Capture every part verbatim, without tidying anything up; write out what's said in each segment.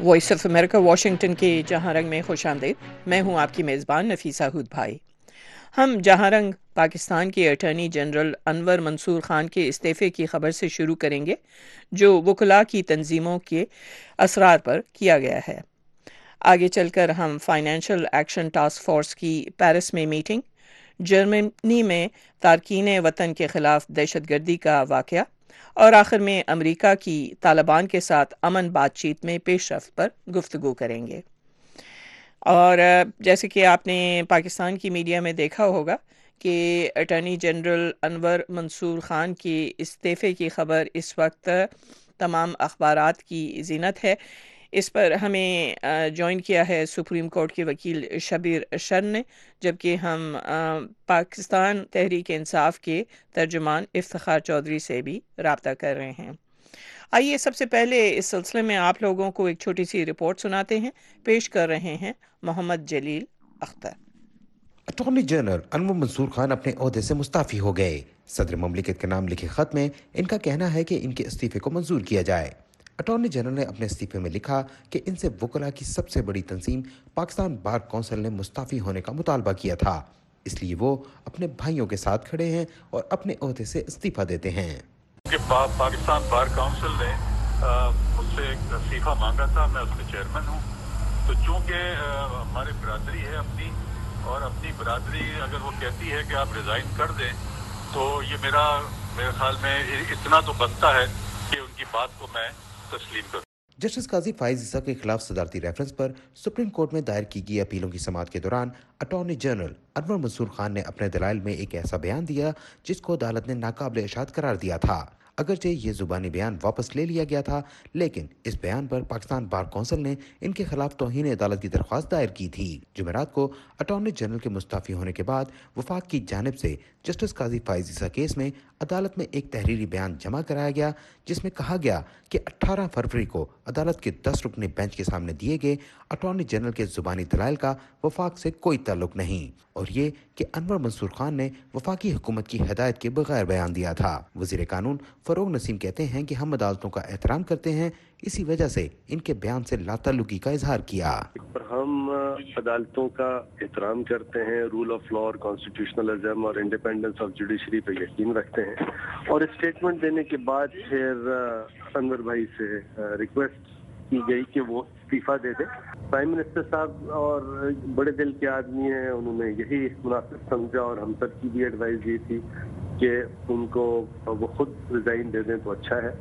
Voice of America Washington کے جہاں رنگ میں خوش آمدید. میں ہوں آپ کی میزبان نفیسہ ہود بھائی. ہم جہاں رنگ پاکستان کے اٹارنی جنرل انور منصور خان کے استعفے کی خبر سے شروع کریں گے جو وکلاء کی تنظیموں کے اثرات پر کیا گیا ہے. آگے چل کر ہم فائنینشیل ایکشن ٹاسک فورس کی پیرس میں میٹنگ، جرمنی میں تارکین وطن کے خلاف دہشت گردی کا واقعہ اور آخر میں امریکہ کی طالبان کے ساتھ امن بات چیت میں پیش رفت پر گفتگو کریں گے. اور جیسے کہ آپ نے پاکستان کی میڈیا میں دیکھا ہوگا کہ اٹارنی جنرل انور منصور خان کے استعفے کی خبر اس وقت تمام اخبارات کی زینت ہے. اس پر ہمیں جوائن کیا ہے سپریم کورٹ کے وکیل شبیر شر نے، جبکہ ہم پاکستان تحریک انصاف کے ترجمان افتخار چودھری سے بھی رابطہ کر رہے ہیں. آئیے سب سے پہلے اس سلسلے میں آپ لوگوں کو ایک چھوٹی سی رپورٹ سناتے ہیں. پیش کر رہے ہیں محمد جلیل اختر. اٹارنی جنرل انور منصور خان اپنے عہدے سے مستعفی ہو گئے. صدر مملکت کے نام لکھے خط میں ان کا کہنا ہے کہ ان کے استعفے کو منظور کیا جائے. اٹارنی جنرل نے اپنے استعفے میں لکھا کہ ان سے وکلاء کی سب سے بڑی تنظیم پاکستان بار کونسل نے مستعفی ہونے کا مطالبہ کیا تھا، اس لیے وہ اپنے بھائیوں کے ساتھ کھڑے ہیں اور اپنے عہدے سے استعفیٰ دیتے ہیں. کہ پاکستان بار کونسل نے مجھ سے ایک استعفیٰ مانگا تھا، میں اس کے چیئرمین ہوں، تو چونکہ ہماری برادری ہے اپنی، اور اپنی برادری اگر وہ کہتی ہے کہ آپ ریزائن کر دیں تو یہ میرا میرے خیال میں اتنا تو بنتا ہے کہ ان کی بات کو میں تسلیم کروں. جسٹس قاضی فائز عیسیٰ کے خلاف صدارتی ریفرنس پر سپریم کورٹ میں دائر کی گئی اپیلوں کی سماعت کے دوران اٹارنی جنرل انور منصور خان نے اپنے دلائل میں ایک ایسا بیان دیا جس کو عدالت نے ناقابل اشاعت قرار دیا تھا. اگرچہ یہ زبانی بیان واپس لے لیا گیا تھا، لیکن اس بیان پر پاکستان بار کونسل نے ان کے خلاف توہین عدالت کی درخواست دائر کی تھی. جمعرات کو اٹارنی جنرل کے مستعفی ہونے کے بعد وفاق کی جانب سے جسٹس قاضی فائز عیسیٰ کیس میں عدالت میں ایک تحریری بیان جمع کرایا گیا جس میں کہا گیا کہ اٹھارہ فروری کو عدالت کے دس رکنی بینچ کے سامنے دیے گئے اٹارنی جنرل کے زبانی دلائل کا وفاق سے کوئی تعلق نہیں، اور یہ کہ انور منصور خان نے وفاقی حکومت کی ہدایت کے بغیر بیان دیا تھا. وزیر قانون فروغ نسیم کہتے ہیں کہ ہم عدالتوں کا احترام کرتے ہیں، اسی وجہ سے ان کے بیان سے لا تعلقی کا اظہار کیا. ہم عدالتوں کا احترام کرتے ہیں، رول آف لا اور کانسٹیٹیوشنلزم اور انڈیپینڈنس آف جوڈیشری پہ یقین رکھتے ہیں، اور اسٹیٹمنٹ دینے کے بعد پھر انور بھائی سے ریکویسٹ کی گئی کہ وہ استعفیٰ دے دیں. پرائم منسٹر صاحب اور بڑے دل کے آدمی ہیں، انہوں نے یہی مناسب سمجھا اور ہم سب کی بھی ایڈوائز یہ تھی کہ ان کو وہ خود ریزائن دے دیں تو اچھا ہے،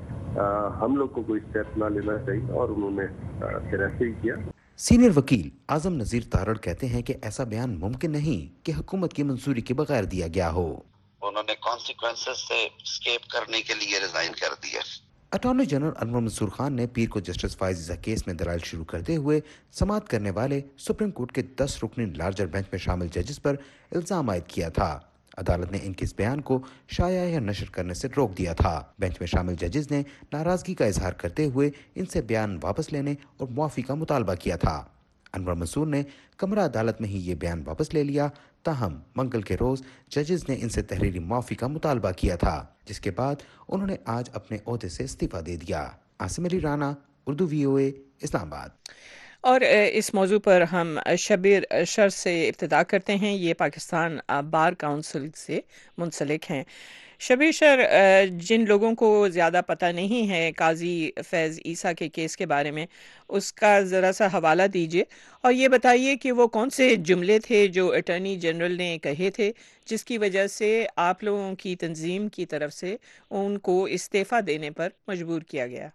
ہم لوگ کو کوئی اسٹیپ نہ لینا چاہیے، اور انہوں نے پھر ایسے ہی کیا. سینئر وکیل اعظم نذیر تارڑ کہتے ہیں کہ ایسا بیان ممکن نہیں کہ حکومت کی منظوری کے بغیر دیا گیا ہو. انہوں نے کانسیکوینسز سے اسکیپ کرنے کے لیے ریزائن کر دیا. اٹارنی جنرل انور منصور خان نے پیر کو جسٹس فائز عیسیٰ کیس میں دلائل شروع کرتے ہوئے سماعت کرنے والے سپریم کورٹ کے دس رکنی لارجر بینچ میں شامل ججز پر الزام عائد کیا تھا. عدالت نے ان کے اس بیان کو شائع یا نشر کرنے سے روک دیا تھا. بینچ میں شامل ججز نے ناراضگی کا اظہار کرتے ہوئے ان سے بیان واپس لینے اور معافی کا مطالبہ کیا تھا. انور منصور نے کمرہ عدالت میں ہی یہ بیان واپس لے لیا، تاہم منگل کے روز ججز نے ان سے تحریری معافی کا مطالبہ کیا تھا، جس کے بعد انہوں نے آج اپنے عہدے سے استعفیٰ دے دیا. عاصم علی رانا، اردو وی او اے، اسلام آباد. اور اس موضوع پر ہم شبیر شر سے ابتدا کرتے ہیں. یہ پاکستان بار کونسل سے منسلک ہیں. شبیر شر، جن لوگوں کو زیادہ پتہ نہیں ہے قاضی فیض عیسیٰ کے کیس کے بارے میں، اس کا ذرا سا حوالہ دیجیے اور یہ بتائیے کہ وہ کون سے جملے تھے جو اٹارنی جنرل نے کہے تھے جس کی وجہ سے آپ لوگوں کی تنظیم کی طرف سے ان کو استعفیٰ دینے پر مجبور کیا گیا.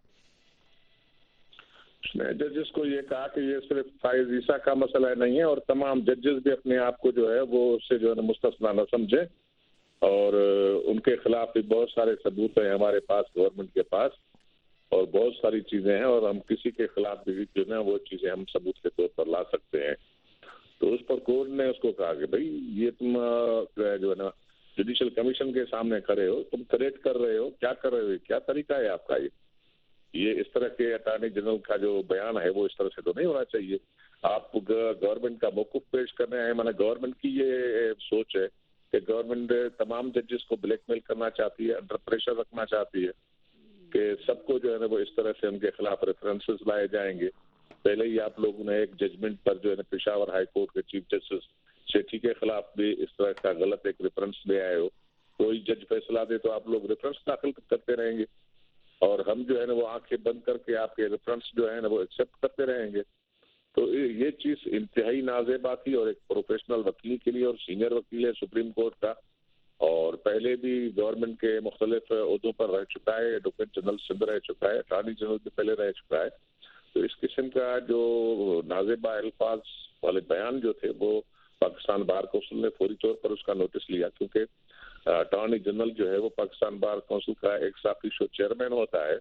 میں ججز کو یہ کہا کہ یہ صرف فائز عیسیٰ کا مسئلہ نہیں ہے، اور تمام ججز بھی اپنے آپ کو جو ہے وہ اس سے جو ہے مستثنا نہ سمجھیں، اور ان کے خلاف بھی بہت سارے ثبوت ہیں ہمارے پاس، گورنمنٹ کے پاس، اور بہت ساری چیزیں ہیں، اور ہم کسی کے خلاف بھی جو ہے وہ چیزیں ہم ثبوت کے طور پر لا سکتے ہیں. تو اس پر کورٹ نے اس کو کہا کہ بھائی یہ تم جو ہے نا جوڈیشل کمیشن کے سامنے کھڑے ہو، تم کریکٹ کر رہے ہو، کیا کر رہے ہو، کیا طریقہ ہے آپ کا؟ یہ یہ اس طرح کے اٹارنی جنرل کا جو بیان ہے وہ اس طرح سے تو نہیں ہونا چاہیے. آپ گورنمنٹ کا موقف پیش کر رہے ہیں. میں نے گورنمنٹ کی یہ سوچ ہے کہ گورنمنٹ تمام ججز کو بلیک میل کرنا چاہتی ہے، انڈر پریشر رکھنا چاہتی ہے کہ سب کو جو ہے نا وہ اس طرح سے ان کے خلاف ریفرنسز لائے جائیں گے، پہلے ہی آپ لوگوں نے ایک ججمنٹ پر جو ہے نا پشاور ہائی کورٹ کے چیف جسٹس سیٹھی کے خلاف بھی اس طرح کا غلط ایک ریفرنس لے آئے ہو. کوئی جج فیصلہ دے تو آپ لوگ ریفرنس داخل کرتے رہیں گے اور ہم جو ہے نا وہ آنکھیں بند کر کے آپ کے ریفرنس جو ہے نا وہ ایکسیپٹ کرتے رہیں گے. تو یہ چیز انتہائی نازیبا تھی اور ایک پروفیشنل وکیل کے لیے, اور سینئر وکیل ہے سپریم کورٹ کا, اور پہلے بھی گورنمنٹ کے مختلف عہدوں پر رہ چکا ہے, ایڈوکیٹ جنرل سندھ رہ چکا ہے, اٹارنی جنرل بھی پہلے رہ چکا ہے. تو اس قسم کا جو نازیبا الفاظ والے بیان جو تھے وہ پاکستان بار کونسل نے فوری طور پر اس کا نوٹس لیا, کیونکہ اٹارنی جنرل جو ہے وہ پاکستان بار کونسل کا ایک سافیشو چیئرمین ہوتا ہے.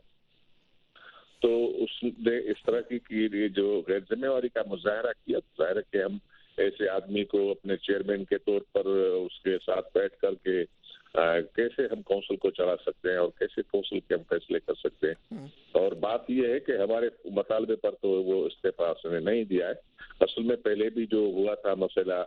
تو اس نے اس طرح کی جو غیر ذمہ واری کا مظاہرہ کیا, ظاہر ہے کہ ہم ایسے آدمی کو اپنے چیئرمین کے طور پر اس کے ساتھ بیٹھ کر کے کیسے ہم کونسل کو چلا سکتے ہیں اور کیسے کونسل کے ہم فیصلے کر سکتے ہیں. اور بات یہ ہے کہ ہمارے مطالبے پر تو وہ استعفیٰ اس نے نہیں دیا ہے. اصل میں پہلے بھی جو ہوا تھا مسئلہ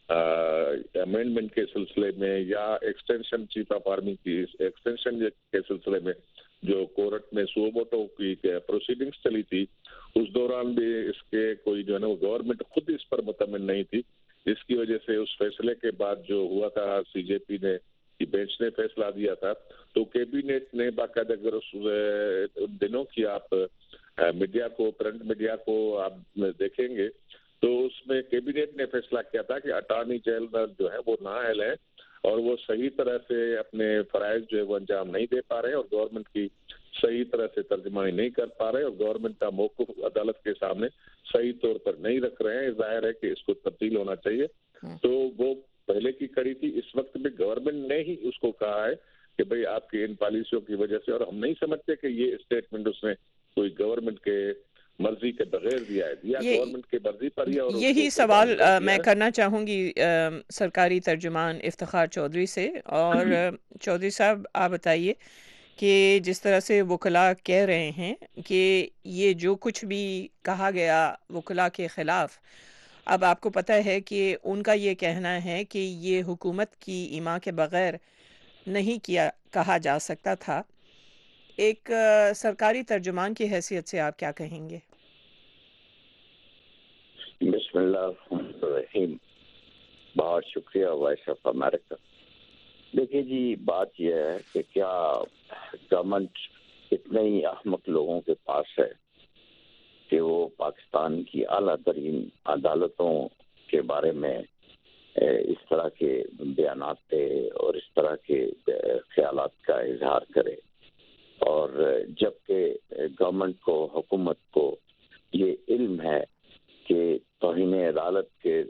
امینڈمنٹ کے سلسلے میں یا ایکسٹینشن چیف آف آرمی کی ایکسٹینشن کے سلسلے میں جو کورٹ میں سوبوٹو کی پروسیڈنگز چلی تھی, اس دوران بھی اس کے کوئی جو ہے نا وہ گورنمنٹ خود اس پر مطمئن نہیں تھی, جس کی وجہ سے اس فیصلے کے بعد جو ہوا تھا سی جے پی نے کی بینچ نے فیصلہ دیا تھا, تو کیبینٹ نے باقاعدہ اگر اس ان دنوں کی آپ میڈیا کو پرنٹ میڈیا کو آپ دیکھیں گے تو اس میں کیبینٹ نے فیصلہ کیا تھا کہ اٹارنی جنرل جو ہے وہ نااہل ہے اور وہ صحیح طرح سے اپنے فرائض جو ہے وہ انجام نہیں دے پا رہے اور گورنمنٹ کی صحیح طرح سے ترجمانی نہیں کر پا رہے اور گورنمنٹ کا موقف عدالت کے سامنے صحیح طور پر نہیں رکھ رہے ہیں. ظاہر ہے کہ اس کو تبدیل ہونا چاہیے. تو وہ پہلے کی کڑی تھی, اس وقت بھی گورنمنٹ نے ہی اس کو کہا ہے کہ بھئی آپ کی ان پالیسیوں کی وجہ سے, اور ہم نہیں سمجھتے کہ یہ اسٹیٹمنٹ اس نے کوئی گورنمنٹ کے مرضی کے بغیر دیا ہے, دیا گورنمنٹ کے مرضی پر ہی. اور یہی سوال میں کرنا چاہوں گی سرکاری ترجمان افتخار چودھری سے. اور چودھری صاحب آپ بتائیے کہ جس طرح سے وکلاء کہہ رہے ہیں کہ یہ جو کچھ بھی کہا گیا وکلاء کے خلاف, اب آپ کو پتہ ہے کہ ان کا یہ کہنا ہے کہ یہ حکومت کی ایما کے بغیر نہیں کیا کہا جا سکتا تھا. ایک سرکاری ترجمان کی حیثیت سے آپ کیا کہیں گے؟ بسم اللہ الرحمن الرحیم. بہت شکریہ وائس آف امریکہ. دیکھیے جی, بات یہ ہے کہ کیا گورنمنٹ اتنے ہی احمق لوگوں کے پاس ہے کہ وہ پاکستان کی اعلیٰ ترین عدالتوں کے بارے میں اس طرح کے بیانات دے اور اس طرح کے خیالات کا اظہار کرے, اور جبکہ گورنمنٹ کو, حکومت کو یہ علم ہے کہ توہین عدالت کے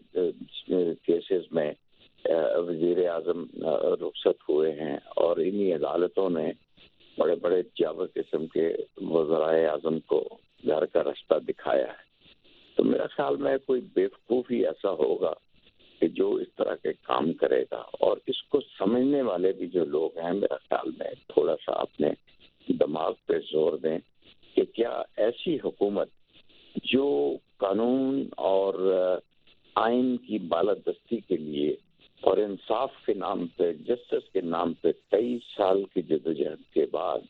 کیسز میں وزیر اعظم رخصت ہوئے ہیں اور انہی عدالتوں نے بڑے بڑے جابر قسم کے وزرائے اعظم کو گھر کا رستہ دکھایا ہے. تو میرا خیال میں کوئی بیوقوف ہی ایسا ہوگا کہ جو اس طرح کے کام کرے گا, اور اس کو سمجھنے والے بھی جو لوگ ہیں میرا خیال میں تھوڑا سا اپنے دماغ پہ زور دیں کہ کیا ایسی حکومت جو قانون اور آئین کی بالادستی کے لیے اور انصاف کے نام پہ, جسٹس کے نام پہ تیئیس سال کی جدوجہد کے بعد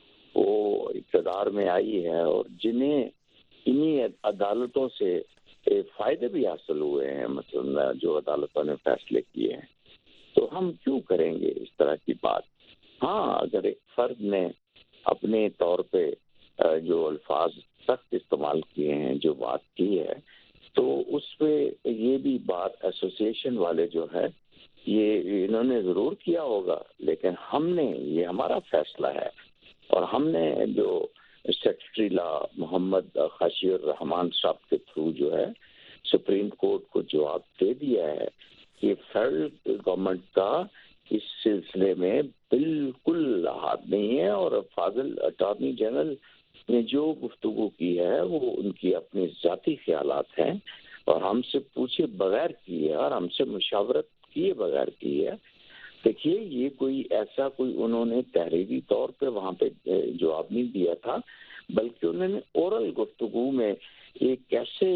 وہ اقتدار میں آئی ہے, اور جنہیں انہی عدالتوں سے فائدے بھی حاصل ہوئے ہیں, مثلا جو عدالتوں نے فیصلے کیے ہیں, تو ہم کیوں کریں گے اس طرح کی بات؟ ہاں, اگر ایک فرد نے اپنے طور پہ جو الفاظ سخت استعمال کیے ہیں, جو بات کی ہے, تو اس پہ یہ بھی بات ایسوسیشن والے جو ہے یہ انہوں نے ضرور کیا ہوگا, لیکن ہم نے, یہ ہمارا فیصلہ ہے, اور ہم نے جو سیکرٹری لا محمد خاشی الرحمان صاحب کے تھرو جو ہے سپریم کورٹ کو جواب دے دیا ہے کہ فیڈرل گورنمنٹ کا اس سلسلے میں بالکل ہاتھ نہیں ہے, اور فاضل اٹارنی جنرل نے جو گفتگو کی ہے وہ ان کی اپنی ذاتی خیالات ہیں, اور ہم سے پوچھے بغیر کی ہے اور ہم سے مشاورت کیے بغیر کی ہے. دیکھیے, یہ کوئی ایسا کوئی انہوں نے تحریری طور پہ وہاں پہ جواب نہیں دیا تھا, بلکہ انہوں نے اورل گفتگو میں ایک ایسے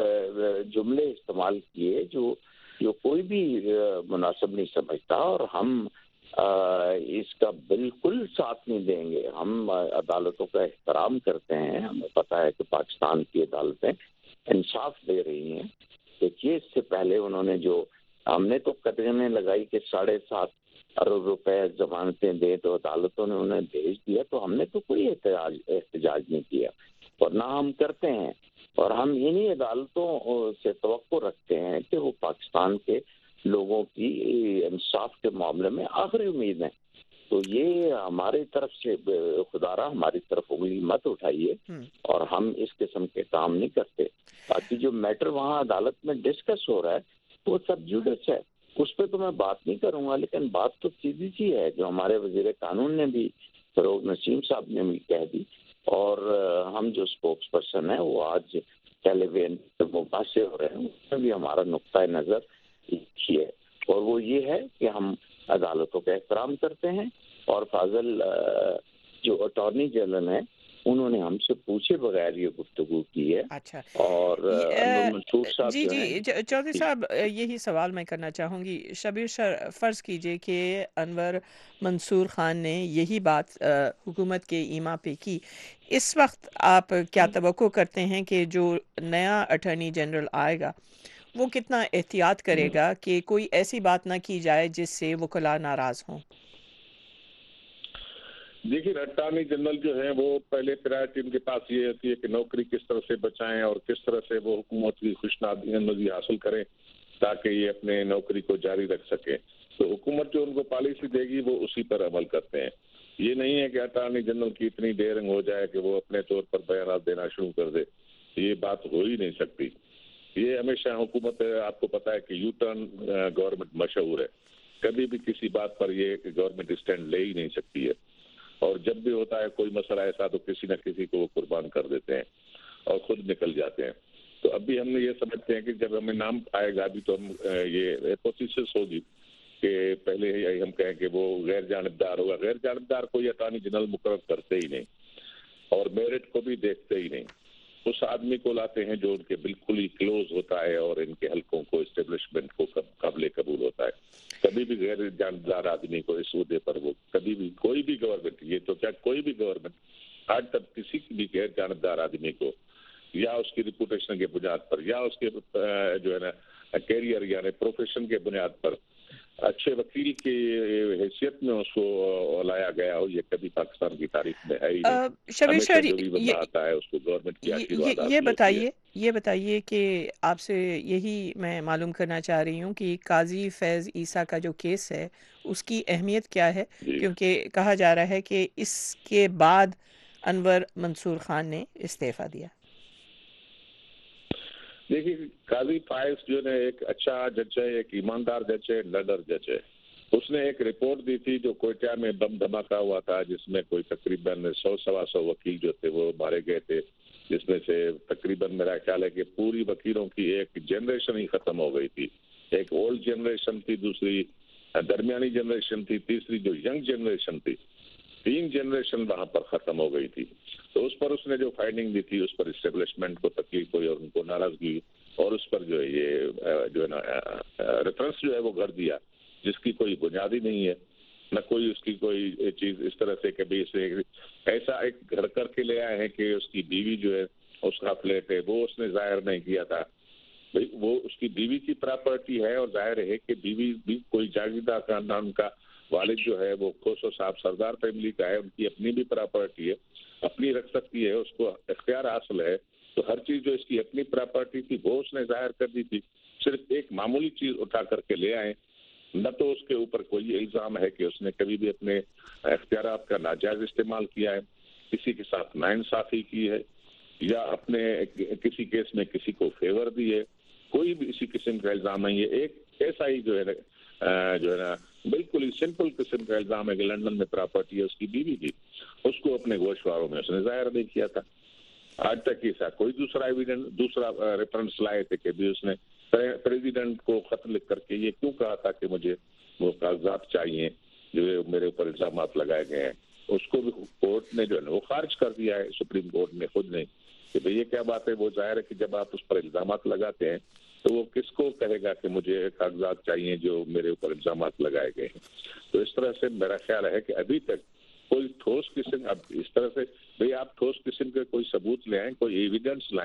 جملے استعمال کیے جو جو کوئی بھی مناسب نہیں سمجھتا, اور ہم اس کا بالکل ساتھ نہیں دیں گے. ہم عدالتوں کا احترام کرتے ہیں, ہمیں پتہ ہے کہ پاکستان کی عدالتیں انصاف دے رہی ہیں. دیکھیے اس سے پہلے انہوں نے جو ہم نے تو قدغنیں لگائی کہ ساڑھے سات ارب روپے ضمانتیں دیں تو عدالتوں نے انہیں بھیج دیا, تو ہم نے تو کوئی احتجاج احتجاج نہیں کیا اور نہ ہم کرتے ہیں. اور ہم انہی عدالتوں سے توقع رکھتے ہیں کہ وہ پاکستان کے لوگوں کی انصاف کے معاملے میں آخری امید ہیں. تو یہ ہماری طرف سے خدا را ہماری طرف انگلی مت اٹھائیے اور ہم اس قسم کے کام نہیں کرتے. باقی جو میٹر وہاں عدالت میں ڈسکس ہو رہا ہے وہ سب جوڈس ہے, اس پہ تو میں بات نہیں کروں گا, لیکن بات تو سیدھی سی ہے جو ہمارے وزیر قانون نے بھی, فروغ نسیم صاحب نے بھی کہہ دی, اور ہم جو اسپوکس پرسن ہیں وہ آج ٹیلی ویژن پہ مباحثے ہو رہے ہیں, اس میں بھی ہمارا نقطۂ نظر یہ ہے, اور وہ یہ ہے کہ ہم عدالتوں کا احترام کرتے ہیں. اور فاضل جو اٹارنی جنرل ہیں انہوں نے ہم سے پوچھے بغیر یہ گفتگو کی ہے. اچھا, اور منصور صاحب جی جو جی ہیں, چودھری صاحب یہی سوال میں کرنا چاہوں گی. شبیر فرض کیجئے کہ انور منصور خان نے یہی بات حکومت کے ایما پہ کی, اس وقت آپ کیا توقع کرتے ہیں کہ جو نیا اٹارنی جنرل آئے گا وہ کتنا احتیاط کرے گا کہ کوئی ایسی بات نہ کی جائے جس سے وکلاء ناراض ہوں؟ دیکھیے اٹارنی جنرل جو ہے وہ پہلے پرائرٹی ان کے پاس یہ ہوتی ہے کہ نوکری کس طرح سے بچائیں اور کس طرح سے وہ حکومت کی خوشنودی حاصل کریں تاکہ یہ اپنے نوکری کو جاری رکھ سکیں. تو حکومت جو ان کو پالیسی دے گی وہ اسی پر عمل کرتے ہیں. یہ نہیں ہے کہ اٹارنی جنرل کی اتنی ڈیرنگ ہو جائے کہ وہ اپنے طور پر بیانات دینا شروع کر دے, یہ بات ہو ہی نہیں سکتی. یہ ہمیشہ حکومت, آپ کو پتا ہے کہ یو ٹرن گورنمنٹ مشہور ہے, کبھی بھی کسی بات پر یہ گورنمنٹ اسٹینڈ لے ہی نہیں سکتی ہے, اور جب بھی ہوتا ہے کوئی مسئلہ ایسا تو کسی نہ کسی کو وہ قربان کر دیتے ہیں اور خود نکل جاتے ہیں. تو اب بھی ہم نے یہ سمجھتے ہیں کہ جب ہمیں نام آئے گا ابھی تو ہم یہ ہائپوتھیسس ہوگی کہ پہلے ہی ہم کہیں کہ وہ غیر جانبدار ہوگا. غیر جانبدار کوئی اٹارنی جنرل مقرر کرتے ہی نہیں اور میرٹ کو بھی دیکھتے ہی نہیں. اس آدمی کو لاتے ہیں جو ان کے بالکل ہی کلوز ہوتا ہے اور ان کے حلقوں کو اسٹیبلشمنٹ کو قابل قبول ہوتا ہے. کبھی بھی غیر جانبدار آدمی کو اس عہدے پر وہ کبھی بھی کوئی بھی گورنمنٹ, یہ تو کیا کوئی بھی گورنمنٹ آج تک کسی بھی غیر جانبدار آدمی کو یا اس کی ریپوٹیشن کے بنیاد پر یا اس کے جو ہے نا کیریئر یعنی پروفیشن کے بنیاد پر اچھے وکیل کی حیثیت میں اس کو لایا گیا ہو, یہ کبھی پاکستان کی تاریخ میں ہے ہی نہیں. شبیر ہمیشہ شہری جو بھی بندہ آتا ہے اس کو گورنمنٹ کی آشیرواد یہ بتائیے یہ بتائیے کہ آپ سے یہی میں معلوم کرنا چاہ رہی ہوں کہ قاضی فیض عیسیٰ کا جو کیس ہے اس کی اہمیت کیا ہے, کیونکہ کہا جا رہا ہے کہ اس کے بعد انور منصور خان نے استعفیٰ دیا. دیکھیے قاضی فائز جو ہے ایک اچھا جج ہے, ایک ایماندار جج ہے, نڈر جج ہے. اس نے ایک رپورٹ دی تھی جو کوئٹہ میں بم دھماکہ ہوا تھا جس میں کوئی تقریباً سو سوا سو وکیل جو تھے وہ مارے گئے تھے, جس میں سے تقریباً میرا خیال ہے کہ پوری وکیلوں کی ایک جنریشن ہی ختم ہو گئی تھی. ایک اولڈ جنریشن تھی, دوسری درمیانی جنریشن تھی, تیسری جو ینگ جنریشن تھی, تین جنریشن وہاں پر ختم ہو گئی تھی. تو اس پر اس نے جو فائنڈنگ دی تھی اس پر اسٹیبلشمنٹ کو تکلیف ہوئی اور ان کو ناراضگی, اور اس پر جو ہے یہ جو ہے نا ریفرنس جو ہے وہ کر دیا جس کی کوئی بنیادی نہیں ہے, نہ کوئی اس کی کوئی چیز اس طرح سے کہ اسے ایسا ایک گھر کر کے لے آئے ہیں کہ اس کی بیوی جو ہے اس کا فلیٹ ہے وہ اس نے ظاہر نہیں کیا تھا. بھائی وہ اس کی بیوی کی پراپرٹی ہے اور ظاہر ہے کہ بیوی بھی کوئی جاگیردار خاندان کا, والد جو ہے وہ کوسو صاحب سردار فیملی کا ہے, ان کی اپنی بھی پراپرٹی ہے, اپنی رکھ سکتی ہے, اس کو اختیار حاصل ہے. تو ہر چیز جو اس کی اپنی پراپرٹی تھی وہ اس نے ظاہر کر دی تھی. صرف ایک معمولی چیز اٹھا کر کے لے آئے, نہ تو اس کے اوپر کوئی الزام ہے کہ اس نے کبھی بھی اپنے اختیارات کا ناجائز استعمال کیا ہے, کسی کے ساتھ ناانصافی کی ہے, یا اپنے کسی کیس میں کسی کو فیور دی ہے, کوئی بھی اسی قسم کا الزام نہیں ہے. ایک ایسا ہی جو ہے جو ہے نا بالکل ہی سمپل قسم کا الزام ہے کہ لندن میں پراپرٹی ہے اس کی بیوی کی, اس کو اپنے گوشواروں میں اس نے ظاہر نہیں کیا تھا. آج تک ایسا کوئی دوسرا ایویڈنس دوسرا ریفرنس لائے تھے کہ بھی اس نے پریزیڈنٹ کو خط لکھ کر کے یہ کیوں کہا تھا کہ مجھے وہ کاغذات چاہیے جو میرے اوپر الزامات لگائے گئے ہیں, اس کو بھی کورٹ نے جو ہے نا وہ خارج کر دیا ہے, سپریم کورٹ نے خود نے, کہ بھئی یہ کیا بات ہے. وہ ظاہر ہے کہ جب آپ اس پر الزامات لگاتے ہیں تو وہ کس کو کہے گا کہ مجھے کاغذات چاہیے جو میرے اوپر الزامات لگائے گئے ہیں. تو اس طرح سے میرا خیال ہے کہ ابھی تک کوئی ٹھوس قسم, اب اس طرح سے بھئی آپ ٹھوس قسم کے کوئی ثبوت لے آئیں, کوئی ایویڈنس لائیں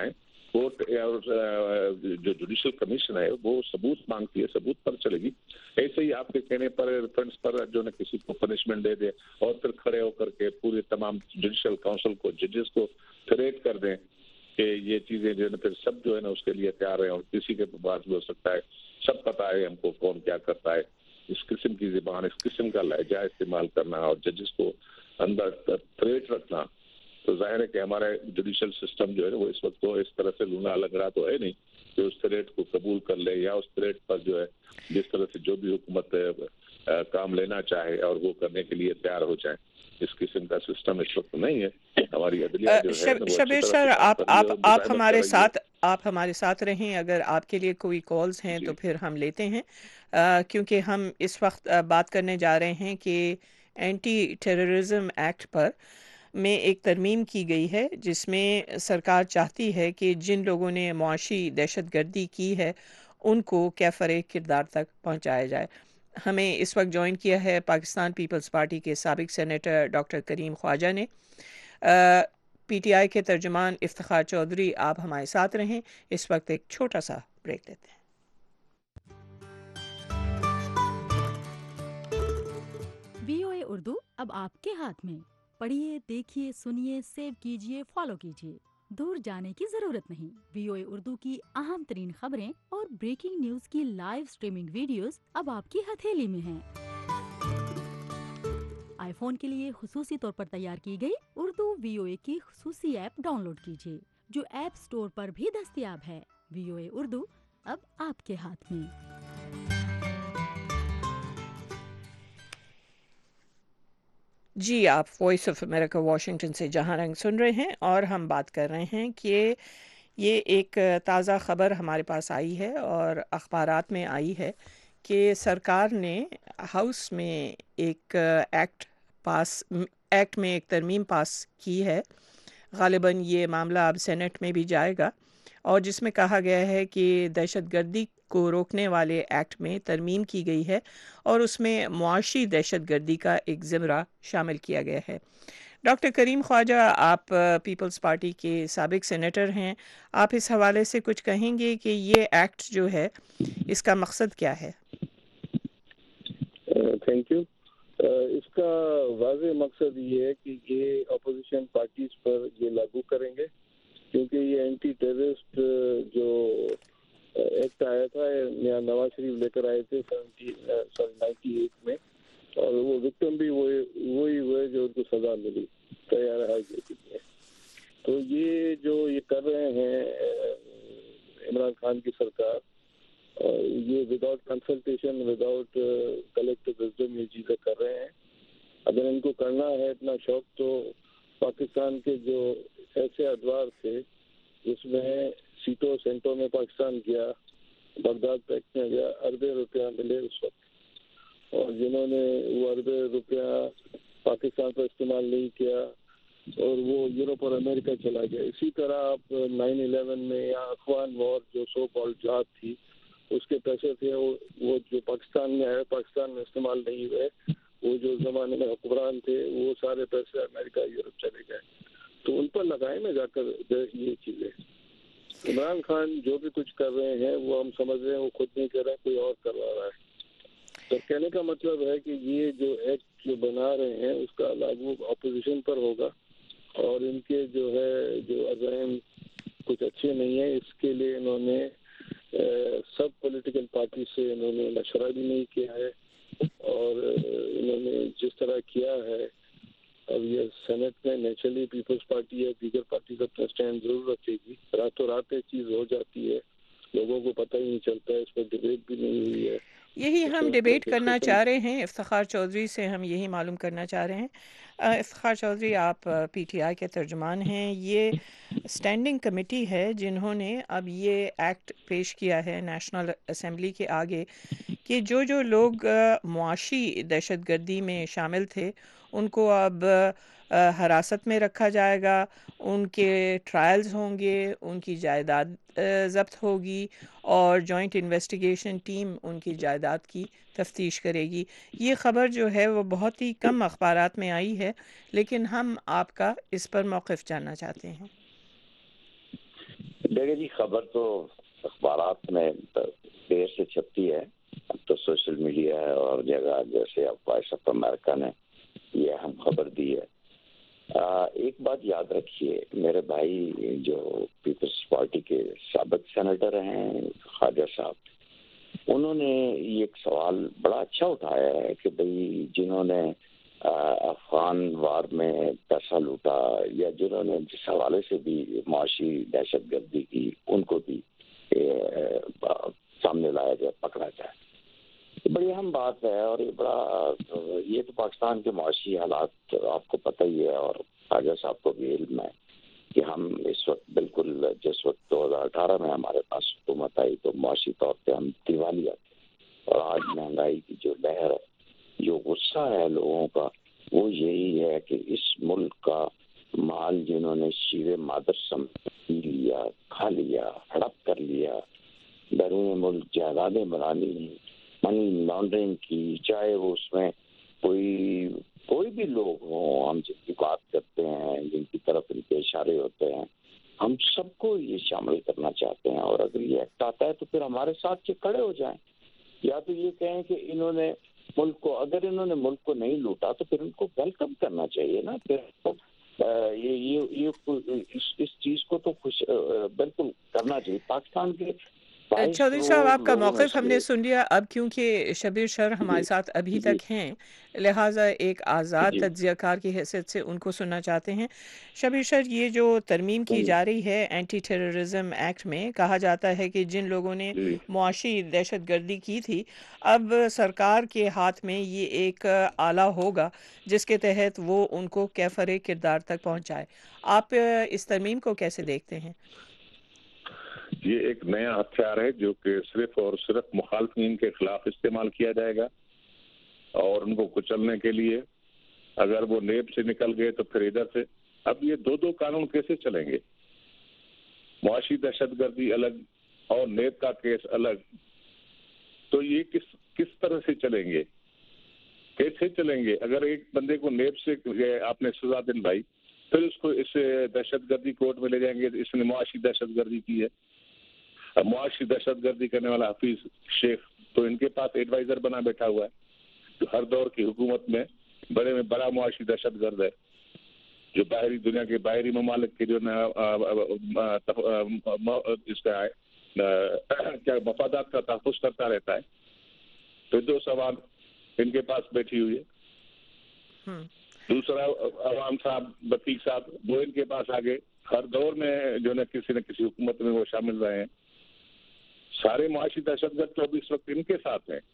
कोर्ट और जो जुडिशियल कमीशन है वो सबूत मांगती है, सबूत पर चलेगी। ऐसे ही आपके कहने पर रेफरेंस पर जो है किसी को पनिशमेंट दे दे और फिर खड़े होकर के पूरे तमाम जुडिशियल काउंसिल को, जजेस को थ्रेट कर दें कि ये चीजें जो है फिर सब जो है ना उसके लिए तैयार है और किसी के पास भी हो सकता है, सब पता है हमको कौन क्या करता है। इस किस्म की ज़बान, इस किस्म का लहजा इस्तेमाल करना और जजेस को अंदर थ्रेट रखना, तो जाहिर है कि हमारा जुडिशियल सिस्टम जो है वो इस वक्त तो इस तरह से लूना लग रहा तो है नहीं कि उस थ्रेट को कबूल कर ले या उस थ्रेट पर जो है जिस तरह से जो भी हुकूमत आ, काम लेना चाहे और वो करने के लिए तैयार हो जाए। इस किस्म का सिस्टम इस वक्त नहीं है। हमारी अदलिया जो है शबीर सर, आप आप आप हमारे साथ आप हमारे साथ रहें। अगर आपके लिए कोई कॉल्स हैं तो फिर हम लेते हैं, आ, क्योंकि हम इस वक्त बात करने जा रहे हैं कि एंटी टेररिज्म एक्ट पर में एक तरमीम की गई है जिसमें सरकार चाहती है कि जिन लोगों ने मुआशी दहशतगर्दी की है उनको कैफ़रे किरदार तक पहुंचाया जाए। हमें इस वक्त ज्वाइन किया है पाकिस्तान पीपल्स पार्टी के साबिक सेनेटर डॉक्टर करीम ख्वाजा ने। पीटीआई के तर्जुमान इफ्तिखार चौधरी, आप हमारे साथ रहें। इस वक्त एक छोटा सा ब्रेक लेते हैं। वीओए उर्दू अब आपके हाथ में। पढ़िए, देखिए, सुनिए, सेव कीजिए, फॉलो कीजिए। दूर जाने की जरूरत नहीं। वीओए उर्दू की अहम तरीन खबरें और ब्रेकिंग न्यूज की लाइव स्ट्रीमिंग वीडियोस अब आपकी हथेली में हैं। आईफोन के लिए खुसूसी तौर पर तैयार की गई उर्दू वीओए की खुसूसी ऐप डाउनलोड कीजिए, जो ऐप स्टोर पर भी दस्तयाब है। वीओए उर्दू अब आपके हाथ में। जी, आप वॉइस ऑफ अमेरिका वाशिंगटन से जहां रंग सुन रहे हैं और हम बात कर रहे हैं कि ये एक ताज़ा ख़बर हमारे पास आई है और अखबारात में आई है कि सरकार ने हाउस में एक एक्ट पास एक्ट में एक तरमीम पास की है। ग़ालिबन ये मामला अब सेनेट में भी जाएगा और जिसमें कहा गया है कि दहशतगर्दी को रोकने वाले एक्ट में तरमीम की गई है और उसमें मुआशी दहशतगर्दी का एक ज़िमरा शामिल किया गया है। डॉक्टर करीम ख्वाजा, आप पीपल्स पार्टी के साबिक सेनेटर हैं, आप इस हवाले से कुछ कहेंगे कि ये एक्ट जो है इसका मकसद क्या है? Thank you. इसका वाज़ेह मकसद ये है कि ये अपोजिशन पार्टीज पर ये लागू करेंगे, क्योंकि ये एंटी टेररिस्ट जो एक्ट आया था या नवाज शरीफ लेकर आए थे सेवेंटी सॉरी नाइन्टी एट में, और वो विक्टिम भी वही वही हुए जो उनको सजा मिली तैयार है। तो ये जो ये कर रहे हैं इमरान खान की सरकार, और ये without consultation, without collective wisdom ये चीज़ें कर रहे हैं। अगर इनको करना है इतना शौक, तो पाकिस्तान के जो ऐसे अदवार थे जिसमें सीटों सेंटों में पाकिस्तान गया, बगदाद पैक्ट में गया, अरबे रुपया मिले उस वक्त, और जिन्होंने वो अरबे रुपया पाकिस्तान पर इस्तेमाल नहीं किया और वो यूरोप और अमेरिका चला गया। इसी तरह आप नाइन इलेवन में या अफगान वॉर जो सो कॉल्ड जहाद थी, उसके पैसे थे वो वो जो पाकिस्तान में आए, पाकिस्तान में इस्तेमाल नहीं हुए। वो जो जमाने में हुक्मरान थे वो सारे पैसे अमेरिका यूरोप चले गए। तो उन पर लगाए ना जाकर ये चीजें। इमरान खान जो भी कुछ कर रहे हैं वो हम समझ रहे हैं वो खुद नहीं कर रहे हैं, कोई और करवा रहा है। तो कहने का मतलब है कि ये जो एक्ट जो बना रहे हैं उसका लागू अपोजिशन पर होगा, और इनके जो है जो अज़ाइम कुछ अच्छे नहीं है। इसके लिए इन्होंने सब पॉलिटिकल पार्टी से इन्होंने मशवरा भी नहीं किया है, और इन्होंने जिस तरह किया है, अब ये सेनेट में नेचुरली पीपल्स पार्टी है, दीगर पार्टी अपना स्टैंड जरूर रखेगी। रातों रात एक चीज हो जाती है, लोगों को पता ही नहीं चलता है, इस पर डिबेट भी नहीं हुई है। यही हम डिबेट करना चाह रहे हैं इफ्तिखार चौधरी से, हम यही मालूम करना चाह रहे हैं। इफ्तिखार चौधरी, आप पीटीआई के तर्जुमान हैं। ये स्टैंडिंग कमेटी है जिन्होंने अब ये एक्ट पेश किया है नेशनल असेंबली के आगे कि जो जो लोग मुआशी दहशतगर्दी में शामिल थे उनको अब हिरासत में रखा जाएगा, उनके ट्रायल्स होंगे, उनकी जायदाद ज़ब्त होगी और जॉइंट इन्वेस्टिगेशन टीम उनकी जायदाद की तफ्तीश करेगी। ये ख़बर जो है वो बहुत ही कम अखबारात में आई है, लेकिन हम आपका इस पर मौक़िफ़ जानना चाहते हैं। دیکھیں جی، خبر تو اخبارات میں دیر سے چھپتی ہے، اب تو سوشل میڈیا ہے اور جگہ جیسے اب وائس آف امریکہ نے یہ اہم خبر دی ہے. آ, ایک بات یاد رکھیے، میرے بھائی جو پیپلز پارٹی کے سابق سینیٹر ہیں خواجہ صاحب، انہوں نے یہ ایک سوال بڑا اچھا اٹھایا ہے کہ بھئی جنہوں نے افغان وار میں پیسہ لوٹا یا جنہوں نے جس حوالے سے بھی معاشی دہشت گردی کی، ان کو بھی سامنے لایا جائے، پکڑا جائے. یہ بڑی اہم بات ہے، اور یہ بڑا یہ تو پاکستان کے معاشی حالات آپ کو پتہ ہی ہے، اور خواجہ صاحب کو بھی علم ہے کہ ہم اس وقت بالکل جس وقت دو ہزار اٹھارہ میں ہمارے پاس حکومت آئی تو معاشی طور پہ ہم دیوالیہ تھے، اور آج مہنگائی کی جو لہر ہے، جو غصہ ہے لوگوں کا، وہ یہی ہے کہ اس ملک کا مال جنہوں نے شیر مادر سمجھ پی لیا، کھا لیا، ہڑپ کر لیا، بیرون ملک جائیدادیں بنا لی، منی لانڈرنگ کی، چاہے وہ اس میں کوئی کوئی بھی لوگ ہوں، ہم جن کی بات کرتے ہیں، جن کی طرف ان کے اشارے ہوتے ہیں، ہم سب کو یہ شامل کرنا چاہتے ہیں. اور اگر یہ ایکٹ آتا ہے تو پھر ہمارے ساتھ یہ کھڑے ہو جائیں، یا تو یہ کہیں کہ انہوں نے ملک کو، اگر انہوں نے ملک کو نہیں لوٹا تو پھر ان کو ویلکم کرنا چاہیے نا. پھر یہ یہ یہ اس چیز کو تو خوش بالکل کرنا چاہیے. پاکستان کے چودھری صاحب، آپ کا موقف ہم نے سن لیا. اب کیونکہ شبیر شر ہمارے ساتھ ابھی تک ہیں، لہٰذا ایک آزاد تجزیہ کار کی حیثیت سے ان کو سننا چاہتے ہیں. شبیر شر، یہ جو ترمیم کی جا رہی ہے اینٹی ٹیررزم ایکٹ میں، کہا جاتا ہے کہ جن لوگوں نے معاشی دہشت گردی کی تھی، اب سرکار کے ہاتھ میں یہ ایک آلہ ہوگا جس کے تحت وہ ان کو کیفر کردار تک پہنچائے. آپ اس ترمیم کو کیسے دیکھتے ہیں؟ یہ ایک نیا ہتھیار ہے جو کہ صرف اور صرف مخالفین کے خلاف استعمال کیا جائے گا، اور ان کو کچلنے کے لیے. اگر وہ نیب سے نکل گئے تو پھر ادھر سے. اب یہ دو دو قانون کیسے چلیں گے؟ معاشی دہشت گردی الگ اور نیب کا کیس الگ. تو یہ کس کس طرح سے چلیں گے، کیسے چلیں گے؟ اگر ایک بندے کو نیب سے آپ نے سزا دلوائی، پھر اس کو اس دہشت گردی کورٹ میں لے جائیں گے، اس نے معاشی دہشت گردی کی ہے. اب معاشی دہشت گردی کرنے والا حفیظ شیخ تو ان کے پاس ایڈوائزر بنا بیٹھا ہوا ہے، جو ہر دور کی حکومت میں بڑے میں بڑا معاشی دہشت گرد ہے، جو باہری دنیا کے باہری ممالک کے جو اس کا کیا مفادات کا تحفظ کرتا رہتا ہے. پھر دو سوال ان کے پاس بیٹھی ہوئی ہے. دوسرا عوام صاحب، بطیق صاحب، وہ ان کے پاس آگے ہر دور میں جو ہے کسی نہ کسی حکومت میں وہ شامل رہے ہیں. سارے معاشی دہشت گرد تو ابھی اس وقت ان کے ساتھ ہیں،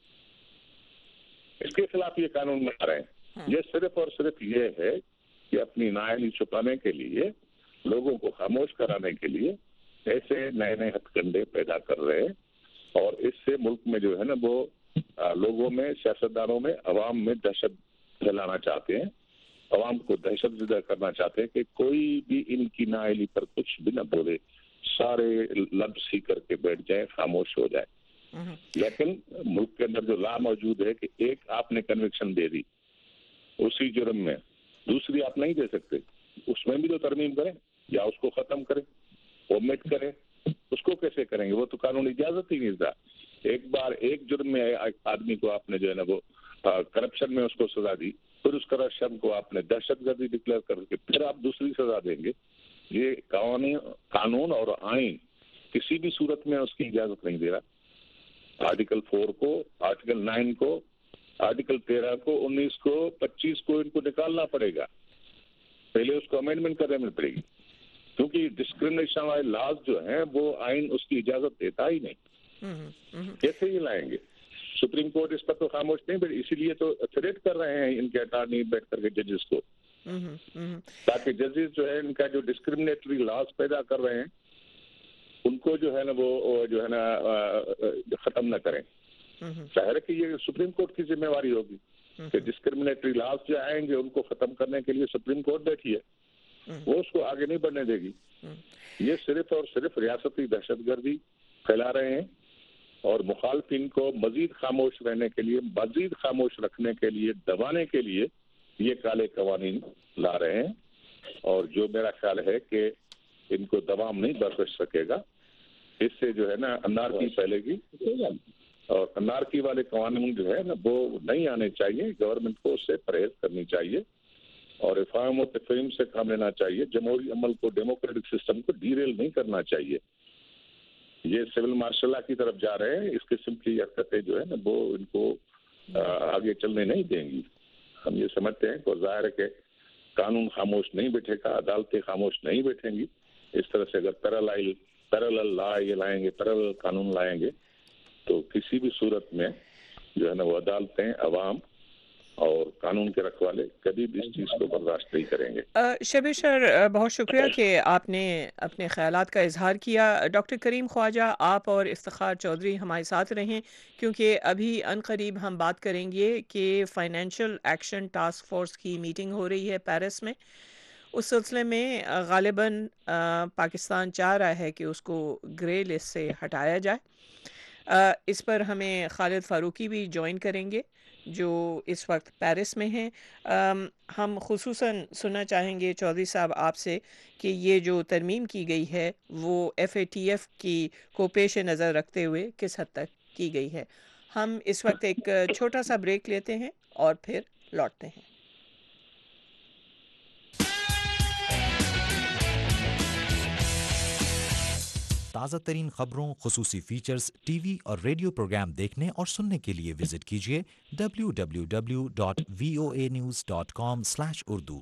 اس کے خلاف یہ قانون بنا رہے ہیں. یہ صرف اور صرف یہ ہے کہ اپنی نااہلی چھپانے کے لیے، لوگوں کو خاموش کرانے کے لیے ایسے نئے نئے ہتھ کنڈے پیدا کر رہے ہیں، اور اس سے ملک میں جو ہے نا وہ لوگوں میں، سیاستدانوں میں، عوام میں دہشت پھیلانا چاہتے ہیں، عوام کو دہشت زدہ کرنا چاہتے ہیں کہ کوئی بھی ان کی نااہلی پر کچھ بھی نہ بولے، سارے لب سی کر کے بیٹھ جائیں، خاموش ہو جائیں. لیکن ملک کے اندر جو لا موجود ہے کہ ایک آپ نے کنوکشن دے دی اسی جرم میں، دوسری آپ نہیں دے سکتے، اس میں بھی تو ترمیم کریں یا اس کو ختم کریں، اومٹ کریں. اس کو کیسے کریں گے؟ وہ تو قانون اجازت ہی نہیں دیتا. ایک بار ایک جرم میں آدمی کو آپ نے جو ہے نا وہ کرپشن میں اس کو سزا دی، پھر اس کرپشن کو آپ نے دہشت گردی ڈکلیئر کر کے پھر آپ دوسری سزا دیں گے. یہ قانون اور آئین کسی بھی صورت میں اس کی اجازت نہیں دے رہا. آرٹیکل فور کو، آرٹیکل نائن کو، آرٹیکل تیرہ کو، انیس کو، پچیس کو ان کو نکالنا پڑے گا. پہلے اس کو امینڈمنٹ کرنے پڑے گی، کیونکہ ڈسکریمنیشن والے لاز جو ہیں وہ آئین اس کی اجازت دیتا ہی نہیں. کیسے ہی لائیں گے؟ سپریم کورٹ اس پر تو خاموش نہیں بیٹھی، اسی لیے تو تھریٹ کر رہے ہیں ان کے اٹارنی بیٹھ کر کے ججز کو، تاکہ ججز جو ہے ان کا جو ڈسکریمنیٹری لاز پیدا کر رہے ہیں ان کو جو ہے نا وہ جو ہے نا ختم نہ کریں. ظاہر ہے کہ یہ سپریم کورٹ کی ذمہ داری ہوگی کہ ڈسکریمنیٹری لاز جو آئیں گے ان کو ختم کرنے کے لیے سپریم کورٹ بیٹھی ہے، وہ اس کو آگے نہیں بڑھنے دے گی. یہ صرف اور صرف ریاستی دہشت گردی پھیلا رہے ہیں، اور مخالفین کو مزید خاموش رہنے کے لیے، مزید خاموش رکھنے کے لیے، دبانے کے لیے یہ کالے قوانین لا رہے ہیں. اور جو میرا خیال ہے کہ ان کو دوام نہیں بخش سکے گا. اس سے جو ہے نا انارکی پھیلے گی اور انارکی والے قوانین جو ہے نا وہ نہیں آنے چاہیے. گورنمنٹ کو اس سے پرہیز کرنی چاہیے اور افہام و تفہیم سے کام لینا چاہیے. جمہوری عمل کو ڈیموکریٹک سسٹم کو ڈیریل نہیں کرنا چاہیے. یہ سول مارشل لا کی طرف جا رہے ہیں. اس قسم کی حرکتیں جو ہے نا وہ ان کو آگے چلنے نہیں دیں گی. ہم یہ سمجھتے ہیں کہ ظاہر ہے کہ قانون خاموش نہیں بیٹھے گا, عدالتیں خاموش نہیں بیٹھیں گی. اس طرح سے اگر پیرالل پیرالل لا یہ لائیں گے, پیرالل قانون لائیں گے تو کسی بھی صورت میں جو ہے نا وہ عدالتیں, عوام اور قانون کے رکھوالے کبھی بھی اس چیز کو برداشت نہیں کریں گے. شبیر سر, بہت شکریہ کہ آپ نے اپنے خیالات کا اظہار کیا. ڈاکٹر کریم خواجہ, آپ اور افتخار چودھری ہمارے ساتھ رہیں کیونکہ ابھی ان قریب ہم بات کریں گے کہ فائنینشیل ایکشن ٹاسک فورس کی میٹنگ ہو رہی ہے پیرس میں. اس سلسلے میں غالباً پاکستان چاہ رہا ہے کہ اس کو گرے لسٹ سے ہٹایا جائے. اس پر ہمیں خالد فاروقی بھی جوائن کریں گے جو اس وقت پیرس میں ہیں. ہم خصوصاً سننا چاہیں گے چودھری صاحب آپ سے کہ یہ جو ترمیم کی گئی ہے وہ ایف اے ٹی ایف کی کو پیش نظر رکھتے ہوئے کس حد تک کی گئی ہے. ہم اس وقت ایک چھوٹا سا بریک لیتے ہیں اور پھر لوٹتے ہیں. تازہ ترین خبروں, خصوصی فیچرز, ٹی وی اور ریڈیو پروگرام دیکھنے اور سننے کے لیے وزٹ کیجیے W W W dot V O A news dot com slash Urdu.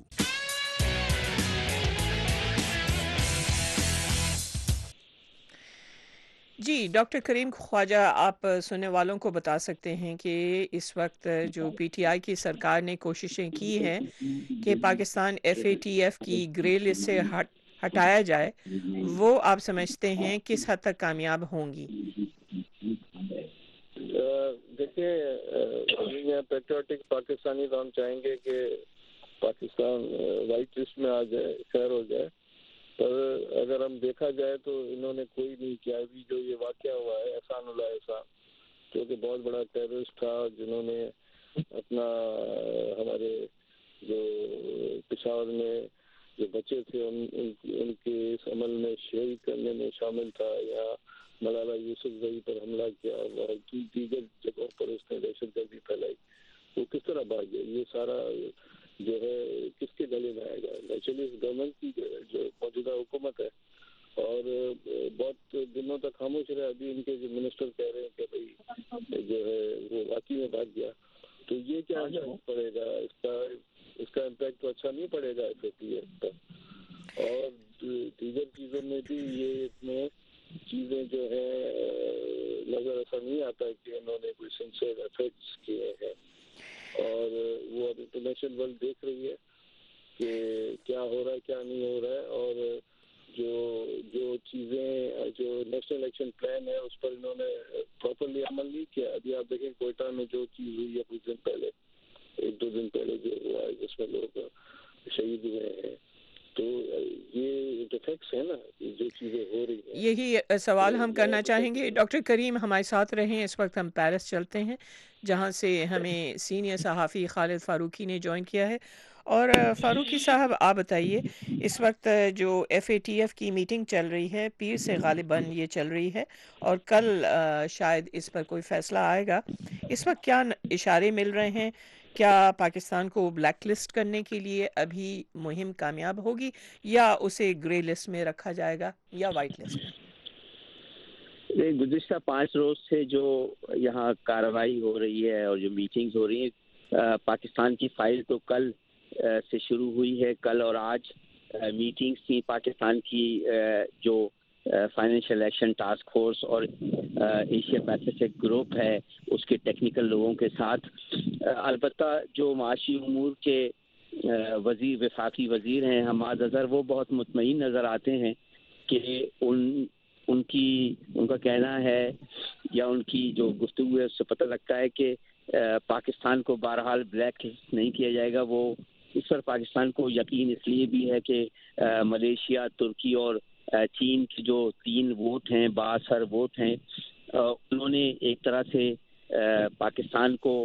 جی ڈاکٹر کریم خواجہ, آپ سننے والوں کو بتا سکتے ہیں کہ اس وقت جو پی ٹی آئی کی سرکار نے کوششیں کی ہیں کہ Pakistan F A T F کی گرے لسٹ سے ہٹ ہٹایا جائے, وہ آپ سمجھتے ہیں کس حد تک کامیاب ہوں گی؟ دیکھیے, پیٹریوٹک پاکستانی تو ہم چاہیں گے کہ پاکستان وائٹ لسٹ میں آ جائے, خیر ہو جائے, پر اگر ہم دیکھا جائے تو انہوں نے کوئی نہیں کیا. ابھی جو یہ واقعہ ہوا ہے احسان اللہ احسان, جو کہ بہت بڑا ٹیررسٹ تھا, جنہوں نے اپنا ہمارے جو پشاور میں جو بچے تھے ان ان کے اس عمل میں شہید کرنے میں شامل تھا, یا ملالہ یوسف زئی پر حملہ کیا اور دیگر جگہوں پر اس نے دہشت گردی پھیلائی, وہ کس طرح بھاگ گیا؟ یہ سارا جو ہے کس کے گلے میں آئے گا؟ نیچرلی گورنمنٹ کی جو موجودہ حکومت ہے, اور بہت دنوں تک خاموش رہے. ابھی ان کے جو منسٹر کہہ رہے ہیں کہ بھائی جو ہے وہ واقعی میں بھاگ گیا, تو یہ کیا امپیکٹ پڑے گا؟ اس کا اس کا امپیکٹ تو اچھا نہیں پڑے گا ایف اے ٹی ایف پر. اور دیگر چیزوں میں بھی یہ اس میں چیزیں جو ہے نظر ایسا نہیں آتا کہ انہوں نے کوئی سنسیئر ایفرٹس کیے ہیں, اور وہ اب انٹرنیشنل ورلڈ دیکھ رہی ہے کہ کیا ہو رہا ہے کیا نہیں ہو رہا ہے. اور جو جو چیزیں جو نیشنل ایکشن پلان ہے اس پر انہوں نے پراپرلی عمل نہیں کیا. ابھی آپ دیکھیں کوئٹہ میں جو چیز ہوئی ہے کچھ دن پہلے, ایک دو دن پہلے جو ہوا ہے جس میں لوگ شہید ہوئے ہیں, تو یہ ڈیفیکٹس ہیں نا جو چیزیں ہو رہی ہیں. یہی سوال ہم کرنا چاہیں گے. ڈاکٹر کریم ہمارے ساتھ رہیں. اس وقت ہم پیرس چلتے ہیں جہاں سے ہمیں سینئر صحافی خالد فاروقی نے جوائن کیا ہے. اور فاروقی صاحب آپ بتائیے, اس وقت جو ایف اے ٹی ایف کی میٹنگ چل رہی ہے, پیر سے غالباً یہ چل رہی ہے اور کل شاید اس پر کوئی فیصلہ آئے گا. اس وقت کیا اشارے مل رہے ہیں؟ کیا پاکستان کو بلیک لسٹ کرنے کے لیے ابھی مہم کامیاب ہوگی یا اسے گرے لسٹ میں رکھا جائے گا یا وائٹ لسٹ میں؟ گزشتہ پانچ روز سے جو یہاں کارروائی ہو رہی ہے اور جو میٹنگز ہو رہی ہیں, پاکستان کی فائل تو کل سے شروع ہوئی ہے. کل اور آج میٹنگز تھی پاکستان کی جو فائنینشیل ایکشن ٹاسک فورس اور ایشیا پیسیفک گروپ ہے اس کے ٹیکنیکل لوگوں کے ساتھ. البتہ جو معاشی امور کے وزیر وفاقی وزیر ہیں حماد اظہر, وہ بہت مطمئن نظر آتے ہیں کہ ان ان کی ان کا کہنا ہے یا ان کی جو گفتگو ہے اس سے پتہ لگتا ہے کہ پاکستان کو بہرحال بلیک لسٹ نہیں کیا جائے گا. وہ اس پر پاکستان کو یقین اس لیے بھی ہے کہ ملیشیا, ترکی اور چین کے جو تین ووٹ ہیں, بااثر ووٹ ہیں, انہوں نے ایک طرح سے پاکستان کو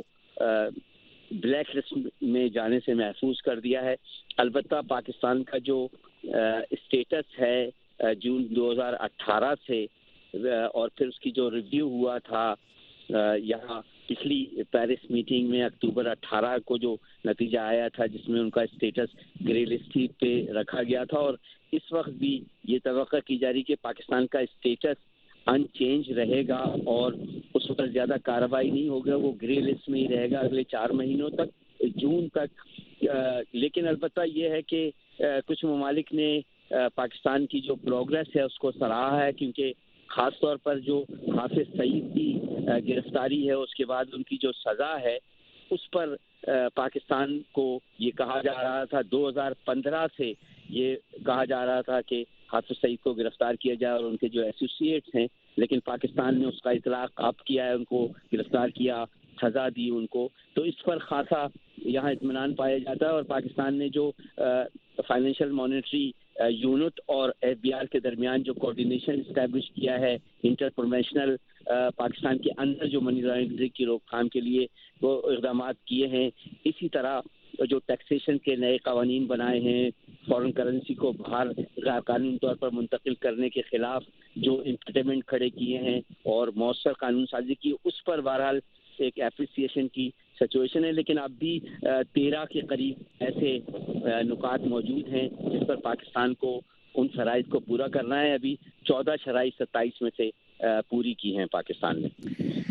بلیک لسٹ میں جانے سے محفوظ کر دیا ہے. البتہ پاکستان کا جو اسٹیٹس ہے جون دو ہزار اٹھارہ سے، اور پھر اس کی جو ریویو ہوا تھا یہاں پچھلی پیرس میٹنگ میں اکتوبر اٹھارہ کو جو نتیجہ آیا تھا جس میں ان کا اسٹیٹس گرے لسٹ پہ رکھا گیا تھا، اور اس وقت بھی یہ توقع کی جا رہی کہ پاکستان کا اسٹیٹس ان چینج رہے گا اور اس پر زیادہ کارروائی نہیں ہوگا، وہ گرے لسٹ میں ہی رہے گا اگلے چار مہینوں تک، جون تک۔ لیکن البتہ یہ ہے کہ کچھ ممالک نے پاکستان کی جو پروگریس ہے اس کو سراہا ہے، کیونکہ خاص طور پر جو حافظ سعید کی گرفتاری ہے اس کے بعد ان کی جو سزا ہے اس پر پاکستان کو یہ کہا جا رہا تھا، دو ہزار پندرہ سے یہ کہا جا رہا تھا کہ حافظ سعید کو گرفتار کیا جائے اور ان کے جو ایسوسیٹس ہیں، لیکن پاکستان نے اس کا اطلاق آپ کیا ہے، ان کو گرفتار کیا، سزا دی ان کو، تو اس پر خاصا یہاں اطمینان پایا جاتا ہے۔ اور پاکستان نے جو فائنینشیل مانیٹری یونٹ اور ایف بی آر کے درمیان جو کوارڈینیشن اسٹیبلش کیا ہے انٹر پروفیشنل پاکستان کے اندر جو منی لانڈرنگ کی روک تھام کے لیے وہ اقدامات کیے ہیں، اسی طرح جو ٹیکسیشن کے نئے قوانین بنائے ہیں، فورن کرنسی کو باہر غیر قانونی طور پر منتقل کرنے کے خلاف جو امپیڈمنٹ کھڑے کیے ہیں اور مؤثر قانون سازی کی، اس پر بہرحال ایک اپریسیشن کی سچویشن ہے، لیکن اب بھی تیرہ کے قریب ایسے نکات موجود ہیں جس پر پاکستان کو ان شرائط کو پورا کرنا ہے۔ ابھی چودہ شرائط ستائیس میں سے پوری کی ہیں پاکستان نے۔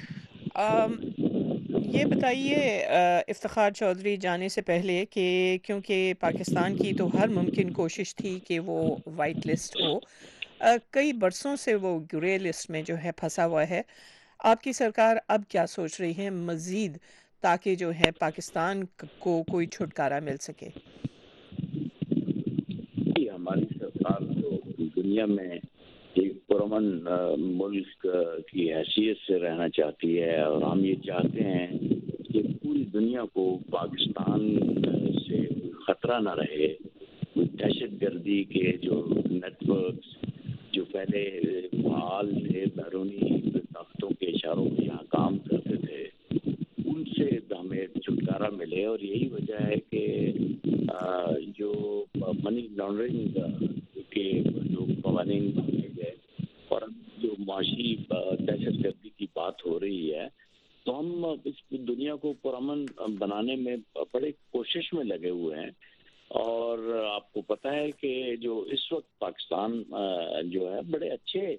یہ بتائیے افتخار چودھری جانے سے پہلے کہ کیونکہ پاکستان کی تو ہر ممکن کوشش تھی کہ وہ وائٹ لسٹ ہو، کئی برسوں سے وہ گرے لسٹ میں جو ہے پھنسا ہوا ہے، آپ کی سرکار اب کیا سوچ رہی ہے مزید تاکہ جو ہے پاکستان کو کوئی چھٹکارا مل سکے؟ ہماری سرکار تو دنیا میں ایک پرامن ملک کی حیثیت سے رہنا چاہتی ہے، اور ہم یہ چاہتے ہیں کہ پوری دنیا کو پاکستان سے خطرہ نہ رہے۔ دہشت گردی کے جو نیٹ ورکس جو پہلے فعال تھے، بیرونی طاقتوں کے اشاروں میں یہاں کام کرتے تھے، ان سے ہمیں چھٹکارا ملے، اور یہی وجہ ہے کہ جو منی لانڈرنگ کے جو قوانین بنائے گئے اور جو معاشی دہشت گردی کی بات ہو رہی ہے، تو ہم اس دنیا کو پرامن بنانے میں بڑے کوشش میں لگے ہوئے ہیں۔ اور آپ کو پتہ ہے کہ جو اس وقت پاکستان جو ہے بڑے اچھے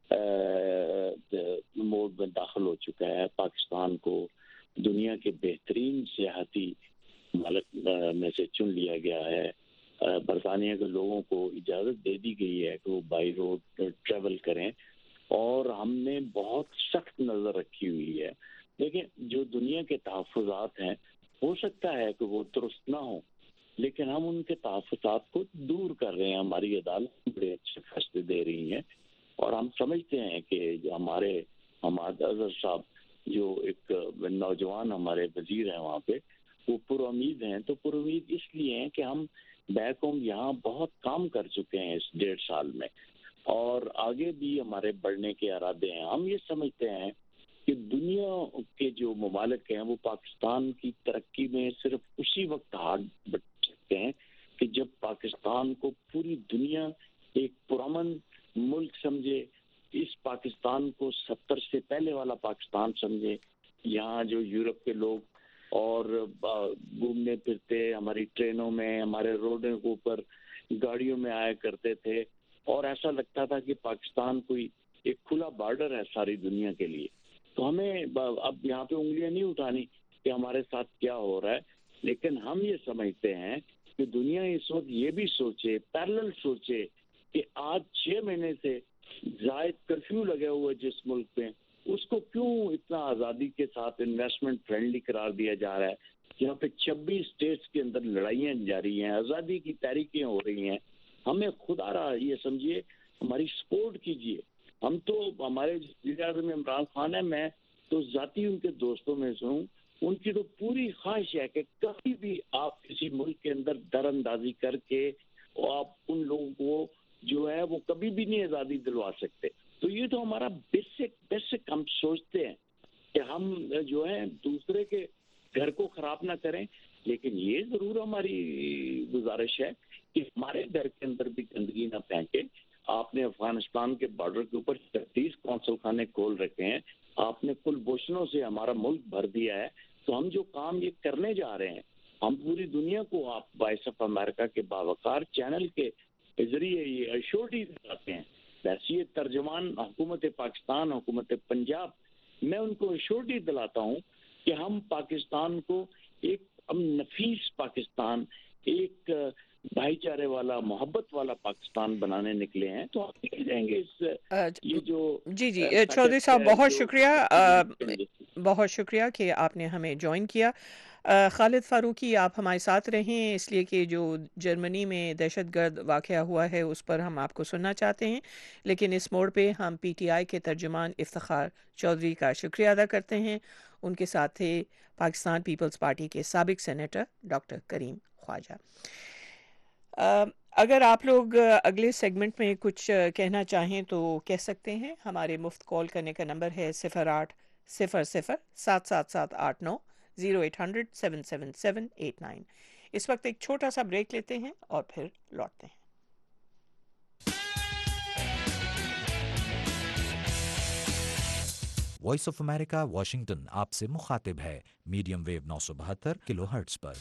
موڈ میں داخل ہو چکا ہے۔ پاکستان کو دنیا کے بہترین سیاحتی ملک میں سے چن لیا گیا ہے۔ برطانیہ کے لوگوں کو اجازت دے دی گئی ہے کہ وہ بائی روڈ ٹریول کریں، اور ہم نے بہت سخت نظر رکھی ہوئی ہے۔ لیکن جو دنیا کے تحفظات ہیں، ہو سکتا ہے کہ وہ درست نہ ہوں، لیکن ہم ان کے تحفظات کو دور کر رہے ہیں۔ ہماری عدالت بڑے اچھے فیصلے دے رہی ہیں، اور ہم سمجھتے ہیں کہ جو ہمارے حماد اظہر صاحب جو ایک نوجوان ہمارے وزیر ہیں وہاں پہ، وہ پر امید ہیں۔ تو پر امید اس لیے ہیں کہ ہم بیک ہوم یہاں بہت کام کر چکے ہیں اس ڈیڑھ سال میں، اور آگے بھی ہمارے بڑھنے کے ارادے ہیں۔ ہم یہ سمجھتے ہیں کہ دنیا کے جو ممالک ہیں وہ پاکستان کی ترقی میں صرف اسی وقت ہاتھ بٹ سکتے ہیں کہ جب پاکستان کو پوری دنیا ایک پرامن ملک سمجھے، اس پاکستان کو ستر سے پہلے والا پاکستان سمجھے۔ یہاں جو یورپ کے لوگ اور گھومنے پھرتے ہماری ٹرینوں میں، ہمارے روڈوں کے اوپر گاڑیوں میں آیا کرتے تھے، اور ایسا لگتا تھا کہ پاکستان کوئی ایک کھلا بارڈر ہے ساری دنیا کے لیے۔ تو ہمیں اب یہاں پہ انگلیاں نہیں اٹھانی کہ ہمارے ساتھ کیا ہو رہا ہے، لیکن ہم یہ سمجھتے ہیں کہ دنیا اس وقت یہ بھی سوچے، پیرلل سوچے کہ آج چھ مہینے سے زائد کرفیو لگے ہوئے جس ملک میں، اس کو کیوں اتنا آزادی کے ساتھ انویسٹمنٹ فرینڈلی قرار دیا جا رہا ہے، جہاں پہ چھبیس اسٹیٹس کے اندر لڑائیاں جاری ہیں، آزادی کی تحریکیں ہو رہی ہیں۔ ہمیں خدا رہا یہ سمجھیے ہماری سپورٹ کیجیے۔ ہم تو ہمارے وزیر اعظم عمران خان ہے، میں تو ذاتی ان کے دوستوں میں سے ہوں، ان کی تو پوری خواہش ہے کہ کبھی بھی آپ کسی ملک کے اندر در اندازی کر کے آپ ان لوگوں کو جو ہے وہ کبھی بھی نہیں آزادی دلوا سکتے۔ تو یہ تو ہمارا بیسک بیسک ہم سوچتے ہیں کہ ہم جو ہے دوسرے کے گھر کو خراب نہ کریں، لیکن یہ ضرور ہماری گزارش ہے کہ ہمارے گھر کے اندر بھی گندگی نہ پھینکے۔ آپ نے افغانستان کے بارڈر کے اوپر چھتیس قونصل خانے کھول رکھے ہیں, آپ نے کلبھوشنوں سے ہمارا ملک بھر دیا ہے. تو ہم جو کام یہ کرنے جا رہے ہیں, ہم پوری دنیا کو آپ وائس آف امریکہ کے باوقار چینل کے ذریعے یہ ایشورٹی دلاتے ہیں. ویسے یہ ترجمان حکومت پاکستان, حکومت پنجاب, میں ان کو ایشورٹی دلاتا ہوں کہ ہم پاکستان کو ایک نفیس پاکستان, ایک بھائی چارے والا, محبت والا پاکستان بنانے نکلے ہیں. تو آپ دیکھ جائیں گے اس یہ جو جی جی چودھری صاحب بہت شکریہ, بہت شکریہ کہ آپ نے ہمیں جوائن کیا. خالد فاروقی آپ ہمارے ساتھ رہیں, اس لیے کہ جو جرمنی میں دہشت گرد واقعہ ہوا ہے اس پر ہم آپ کو سننا چاہتے ہیں, لیکن اس موڑ پہ ہم پی ٹی آئی کے ترجمان افتخار چودھری کا شکریہ ادا کرتے ہیں. ان کے ساتھ تھے پاکستان پیپلز پارٹی کے سابق سینیٹر ڈاکٹر کریم خواجہ. اگر آپ لوگ اگلے سیگمنٹ میں کچھ کہنا چاہیں تو کہہ سکتے ہیں. ہمارے مفت کال کرنے کا نمبر ہے صفر آٹھ صفر صفر سات سات سات آٹھ نو zero eight hundred seven seven seven eight nine. اس وقت ایک چھوٹا سا بریک لیتے ہیں اور پھر لوٹتے ہیں. وائس آف امریکہ واشنگٹن آپ سے مخاطب ہے میڈیم ویو نو سو بہتر کلو ہرٹز پر.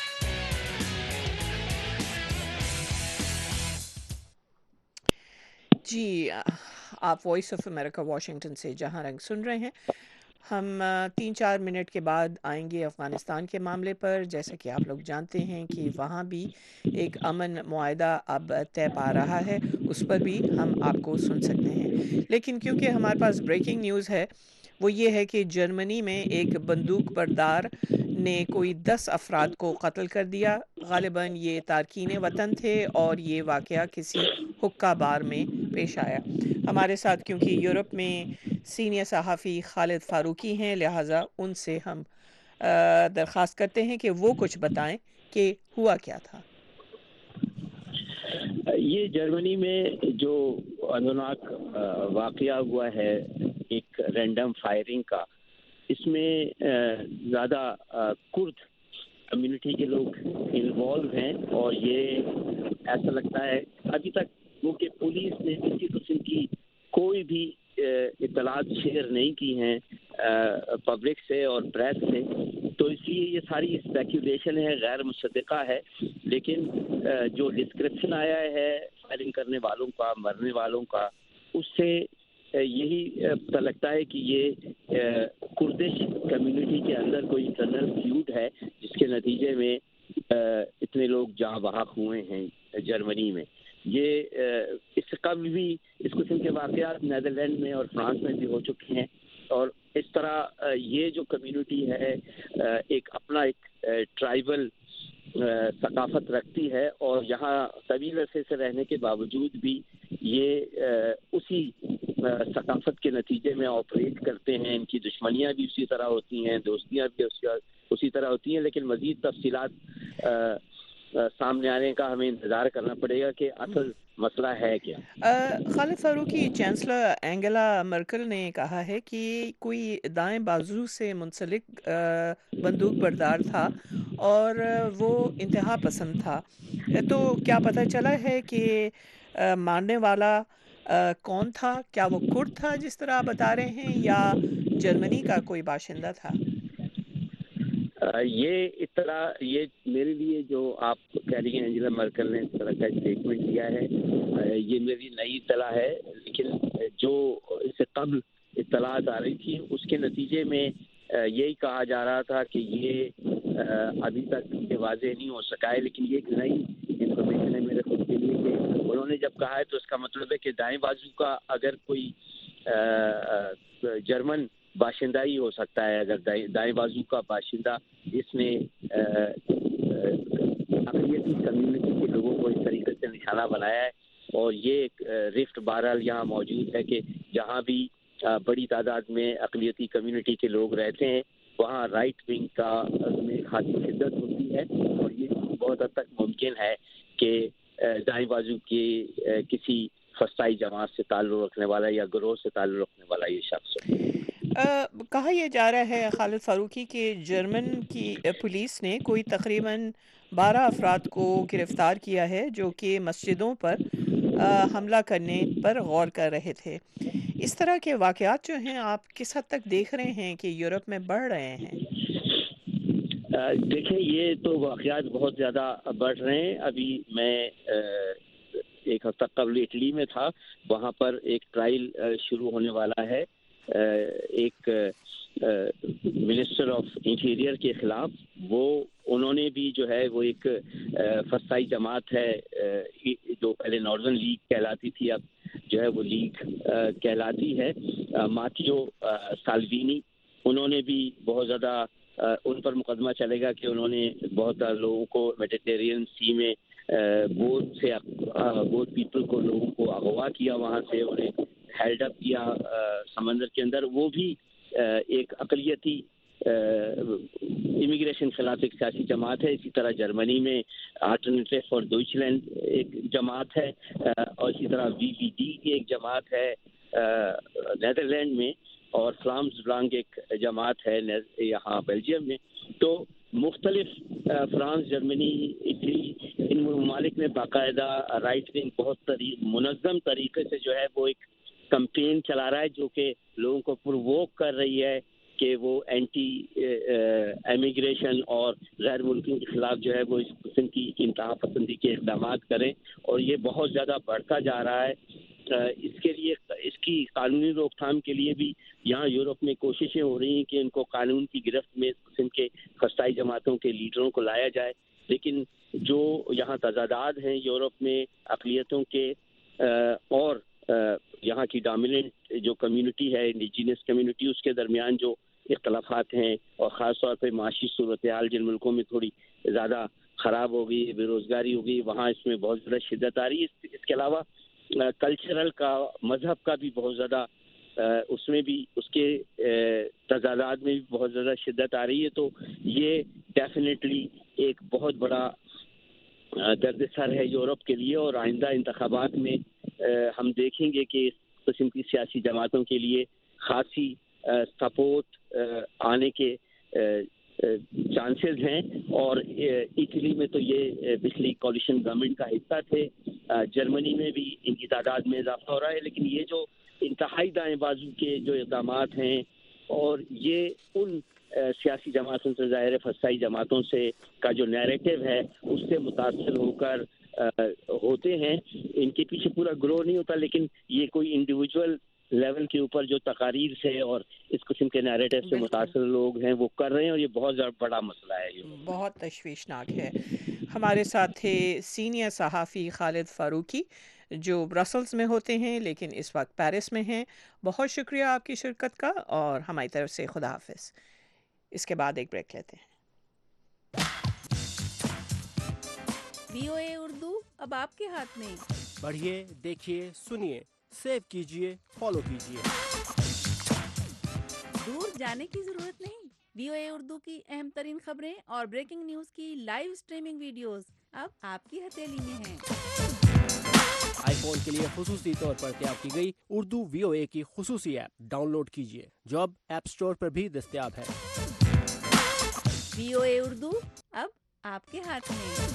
جی, آپ وائس آف امریکہ واشنگٹن سے جہاں رنگ سن رہے ہیں. ہم تین چار منٹ کے بعد آئیں گے افغانستان کے معاملے پر. جیسا کہ آپ لوگ جانتے ہیں کہ وہاں بھی ایک امن معاہدہ اب طے پا رہا ہے, اس پر بھی ہم آپ کو سن سکتے ہیں. لیکن کیونکہ ہمارے پاس بریکنگ نیوز ہے, وہ یہ ہے کہ جرمنی میں ایک بندوق بردار نے کوئی دس افراد کو قتل کر دیا. غالباً یہ تارکین وطن تھے اور یہ واقعہ کسی حقہ بار میں پیش آیا. ہمارے ساتھ کیونکہ یورپ میں سینئر صحافی خالد فاروقی ہیں, لہٰذا ان سے ہم درخواست کرتے ہیں کہ وہ کچھ بتائیں کہ ہوا کیا تھا. یہ جرمنی میں جو اندوناک واقعہ ہوا ہے ایک رینڈم فائرنگ کا, اس میں زیادہ کرد کمیونٹی کے لوگ انوالو ہیں, اور یہ ایسا لگتا ہے ابھی تک وہ کہ پولیس نے کسی قسم کی کوئی بھی اطلاعات شیئر نہیں کی ہیں پبلک سے اور پریس سے. تو اس لیے یہ ساری اسپیکولیشن ہے, غیر مصدقہ ہے. لیکن جو ڈسکرپشن آیا ہے فائرنگ کرنے والوں کا, مرنے والوں کا, اس سے یہی پتہ لگتا ہے کہ یہ کردش کمیونٹی کے اندر کوئی انٹرنل فیوڈ ہے, جس کے نتیجے میں اتنے لوگ جاں بحق ہوئے ہیں جرمنی میں. یہ اس سے قبل بھی اس قسم کے واقعات نیدرلینڈ میں اور فرانس میں بھی ہو چکے ہیں, اور اس طرح یہ جو کمیونٹی ہے ایک اپنا ایک ٹرائبل ثقافت رکھتی ہے, اور یہاں طویل عرصے سے رہنے کے باوجود بھی یہ اسی ثقافت کے نتیجے میں آپریٹ کرتے ہیں. ان کی دشمنیاں بھی اسی طرح ہوتی ہیں, دوستیاں بھی اسی طرح ہوتی ہیں, لیکن مزید تفصیلات سامنے آنے کا ہمیں انتظار کرنا پڑے گا کہ اصل مسئلہ ہے کیا. Khalid Farooqi, chancellor Angela Merkel نے کہا ہے کہ کوئی دائیں بازو سے منسلک بندوق بردار تھا اور وہ انتہا پسند تھا. تو کیا پتہ چلا ہے کہ مارنے والا کون تھا؟ کیا وہ کرد تھا جس طرح آپ بتا رہے ہیں, یا جرمنی کا کوئی باشندہ تھا؟ یہ اطلاع, یہ میرے لیے جو آپ کہہ رہی ہیں انجلا مرکل نے اس طرح کا اسٹیٹمنٹ دیا ہے, یہ میری نئی اطلاع ہے. لیکن جو اس سے قبل اطلاعات آ رہی تھی اس کے نتیجے میں یہی کہا جا رہا تھا کہ یہ ابھی تک یہ واضح نہیں ہو سکا ہے. لیکن یہ ایک نئی انفارمیشن ہے میرے خود کے لیے کہ انہوں نے جب کہا ہے تو اس کا مطلب ہے کہ دائیں بازو کا اگر کوئی جرمن باشندہ ہی ہو سکتا ہے. اگر دائیں بازو کا باشندہ جس نے اقلیتی کمیونٹی کے لوگوں کو اس طریقے سے نشانہ بنایا ہے, اور یہ ایک رفٹ بہرحال یہاں موجود ہے کہ جہاں بھی بڑی تعداد میں اقلیتی کمیونٹی کے لوگ رہتے ہیں وہاں رائٹ ونگ کا میں خاصی شدت ہوتی ہے, اور یہ بہت حد تک ممکن ہے کہ دائیں بازو کی کسی فسطائی جماعت سے تعلق رکھنے والا یا گروہ سے تعلق رکھنے والا یہ شخص ہو. کہا یہ جا رہا ہے خالد فاروقی کہ جرمن کی پولیس نے کوئی تقریباً بارہ افراد کو گرفتار کیا ہے جو کہ مسجدوں پر حملہ کرنے پر غور کر رہے تھے۔ اس طرح کے واقعات جو ہیں آپ کس حد تک دیکھ رہے ہیں کہ یورپ میں بڑھ رہے ہیں؟ دیکھیں یہ تو واقعات بہت زیادہ بڑھ رہے ہیں۔ ابھی میں ایک ہفتہ قبل اٹلی میں تھا، وہاں پر ایک ٹرائل شروع ہونے والا ہے ایک منسٹر آف انٹیریئر کے خلاف۔ وہ انہوں نے بھی جو ہے وہ ایک فسطائی جماعت ہے جو پہلے ناردرن لیگ کہلاتی تھی، اب جو ہے وہ لیگ کہلاتی ہے، ماتیو سالوینی، انہوں نے بھی بہت زیادہ ان پر مقدمہ چلے گا کہ انہوں نے بہت لوگوں کو میڈیٹرین سی میں بوٹ سے بوٹ پیپل کو لوگوں کو اغوا کیا، وہاں سے انہیں ہیلڈ اپ کیا سمندر کے اندر۔ وہ بھی ایک اقلیتی امیگریشن خلاف ایک سیاسی جماعت ہے۔ اسی طرح جرمنی میں آلٹرنیٹیو فار ڈوئچلینڈ ایک جماعت ہے، اور اسی طرح وی وی ڈی کی ایک جماعت ہے نیدرلینڈ میں، اور فلامز بلانک ایک جماعت ہے یہاں بیلجیم میں۔ تو مختلف فرانس، جرمنی، اٹلی، ان ممالک میں باقاعدہ رائٹ ونگ بہت منظم طریقے سے جو ہے وہ ایک کمپین چلا رہا ہے، جو کہ لوگوں کو پرووک کر رہی ہے کہ وہ اینٹی امیگریشن اور غیر ملکیوں کے خلاف جو ہے وہ اس قسم کی انتہا پسندی کے اقدامات کریں، اور یہ بہت زیادہ بڑھتا جا رہا ہے۔ اس کے لیے اس کی قانونی روک تھام کے لیے بھی یہاں یورپ میں کوششیں ہو رہی ہیں کہ ان کو قانون کی گرفت میں اس قسم کے فسطائی جماعتوں کے لیڈروں کو لایا جائے، لیکن جو یہاں تضادات ہیں یورپ میں اقلیتوں کے اور یہاں کی ڈومیننٹ جو کمیونٹی ہے انڈیجینس کمیونٹی، اس کے درمیان جو اختلافات ہیں، اور خاص طور پہ معاشی صورتحال جن ملکوں میں تھوڑی زیادہ خراب ہو گئی، بے روزگاری ہو گئی، وہاں اس میں بہت زیادہ شدت آ رہی ہے۔ اس کے علاوہ کلچرل کا، مذہب کا بھی بہت زیادہ اس میں بھی اس کے تضادات میں بھی بہت زیادہ شدت آ رہی ہے۔ تو یہ ڈیفینیٹلی ایک بہت بڑا درد سر ہے یورپ کے لیے، اور آئندہ انتخابات میں ہم دیکھیں گے کہ اس قسم کی سیاسی جماعتوں کے لیے خاصی سپورٹ آنے کے چانسز ہیں۔ اور اٹلی میں تو یہ پچھلی کولیشن گورنمنٹ کا حصہ تھے، جرمنی میں بھی ان کی تعداد میں اضافہ ہو رہا ہے، لیکن یہ جو انتہائی دائیں بازو کے جو اقدامات ہیں، اور یہ ان سیاسی جماعتوں سے، ظاہر فسطائی جماعتوں سے کا جو نیریٹو ہے اس سے متاثر ہو کر ہوتے ہیں، ان کے پیچھے پورا گروہ نہیں ہوتا، لیکن یہ کوئی انڈیویجول لیول کے اوپر جو تقاریر سے اور اس قسم کے نیریٹو سے متاثر لوگ ہیں وہ کر رہے ہیں، اور یہ بہت زیادہ بڑا مسئلہ ہے، یہ بہت تشویشناک ہے۔ ہمارے ساتھ تھے سینئر صحافی خالد فاروقی جو برسلز میں ہوتے ہیں لیکن اس وقت پیرس میں ہیں۔ بہت شکریہ آپ کی شرکت کا، اور ہماری طرف سے خدا حافظ۔ اس کے بعد ایک بریک لیتے ہیں۔ وی او اے اردو اب آپ کے ہاتھ میں، پڑھیے، دیکھیے، سنیے، سیو کیجیے، فالو کیجیے۔ دور جانے کی ضرورت نہیں، وی او اے اردو کی اہم ترین خبریں اور بریکنگ نیوز کی لائیو سٹریمنگ ویڈیوز اب آپ کی ہتھیلی میں ہیں۔ آئی فون کے لیے خصوصی طور پر تیار کی گئی اردو وی او اے کی خصوصی ایپ ڈاؤن لوڈ کیجیے، جو اب ایپ سٹور پر بھی دستیاب ہے۔ وی او اے اردو اب آپ کے ہاتھ میں۔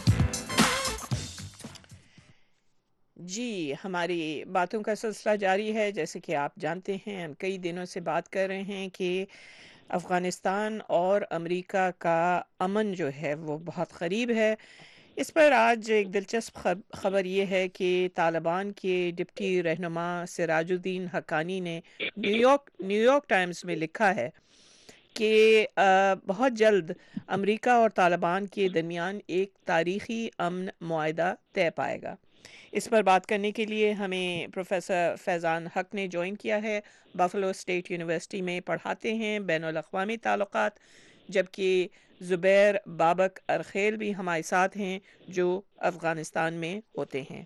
جی، ہماری باتوں کا سلسلہ جاری ہے۔ جیسے کہ آپ جانتے ہیں ہم کئی دنوں سے بات کر رہے ہیں کہ افغانستان اور امریکہ کا امن جو ہے وہ بہت قریب ہے۔ اس پر آج ایک دلچسپ خبر یہ ہے کہ طالبان کے ڈپٹی رہنما سراج الدین حقانی نے New York New York Times میں لکھا ہے کہ بہت جلد امریکہ اور طالبان کے درمیان ایک تاریخی امن معاہدہ طے پائے گا۔ اس پر بات کرنے کے لیے ہمیں پروفیسر فیضان حق نے جوائن کیا ہے۔ بفلو اسٹیٹ یونیورسٹی میں پڑھاتے ہیں بین الاقوامی تعلقات، جبکہ زبیر بابک ارخیل بھی ہمارے ساتھ ہیں جو افغانستان میں ہوتے ہیں۔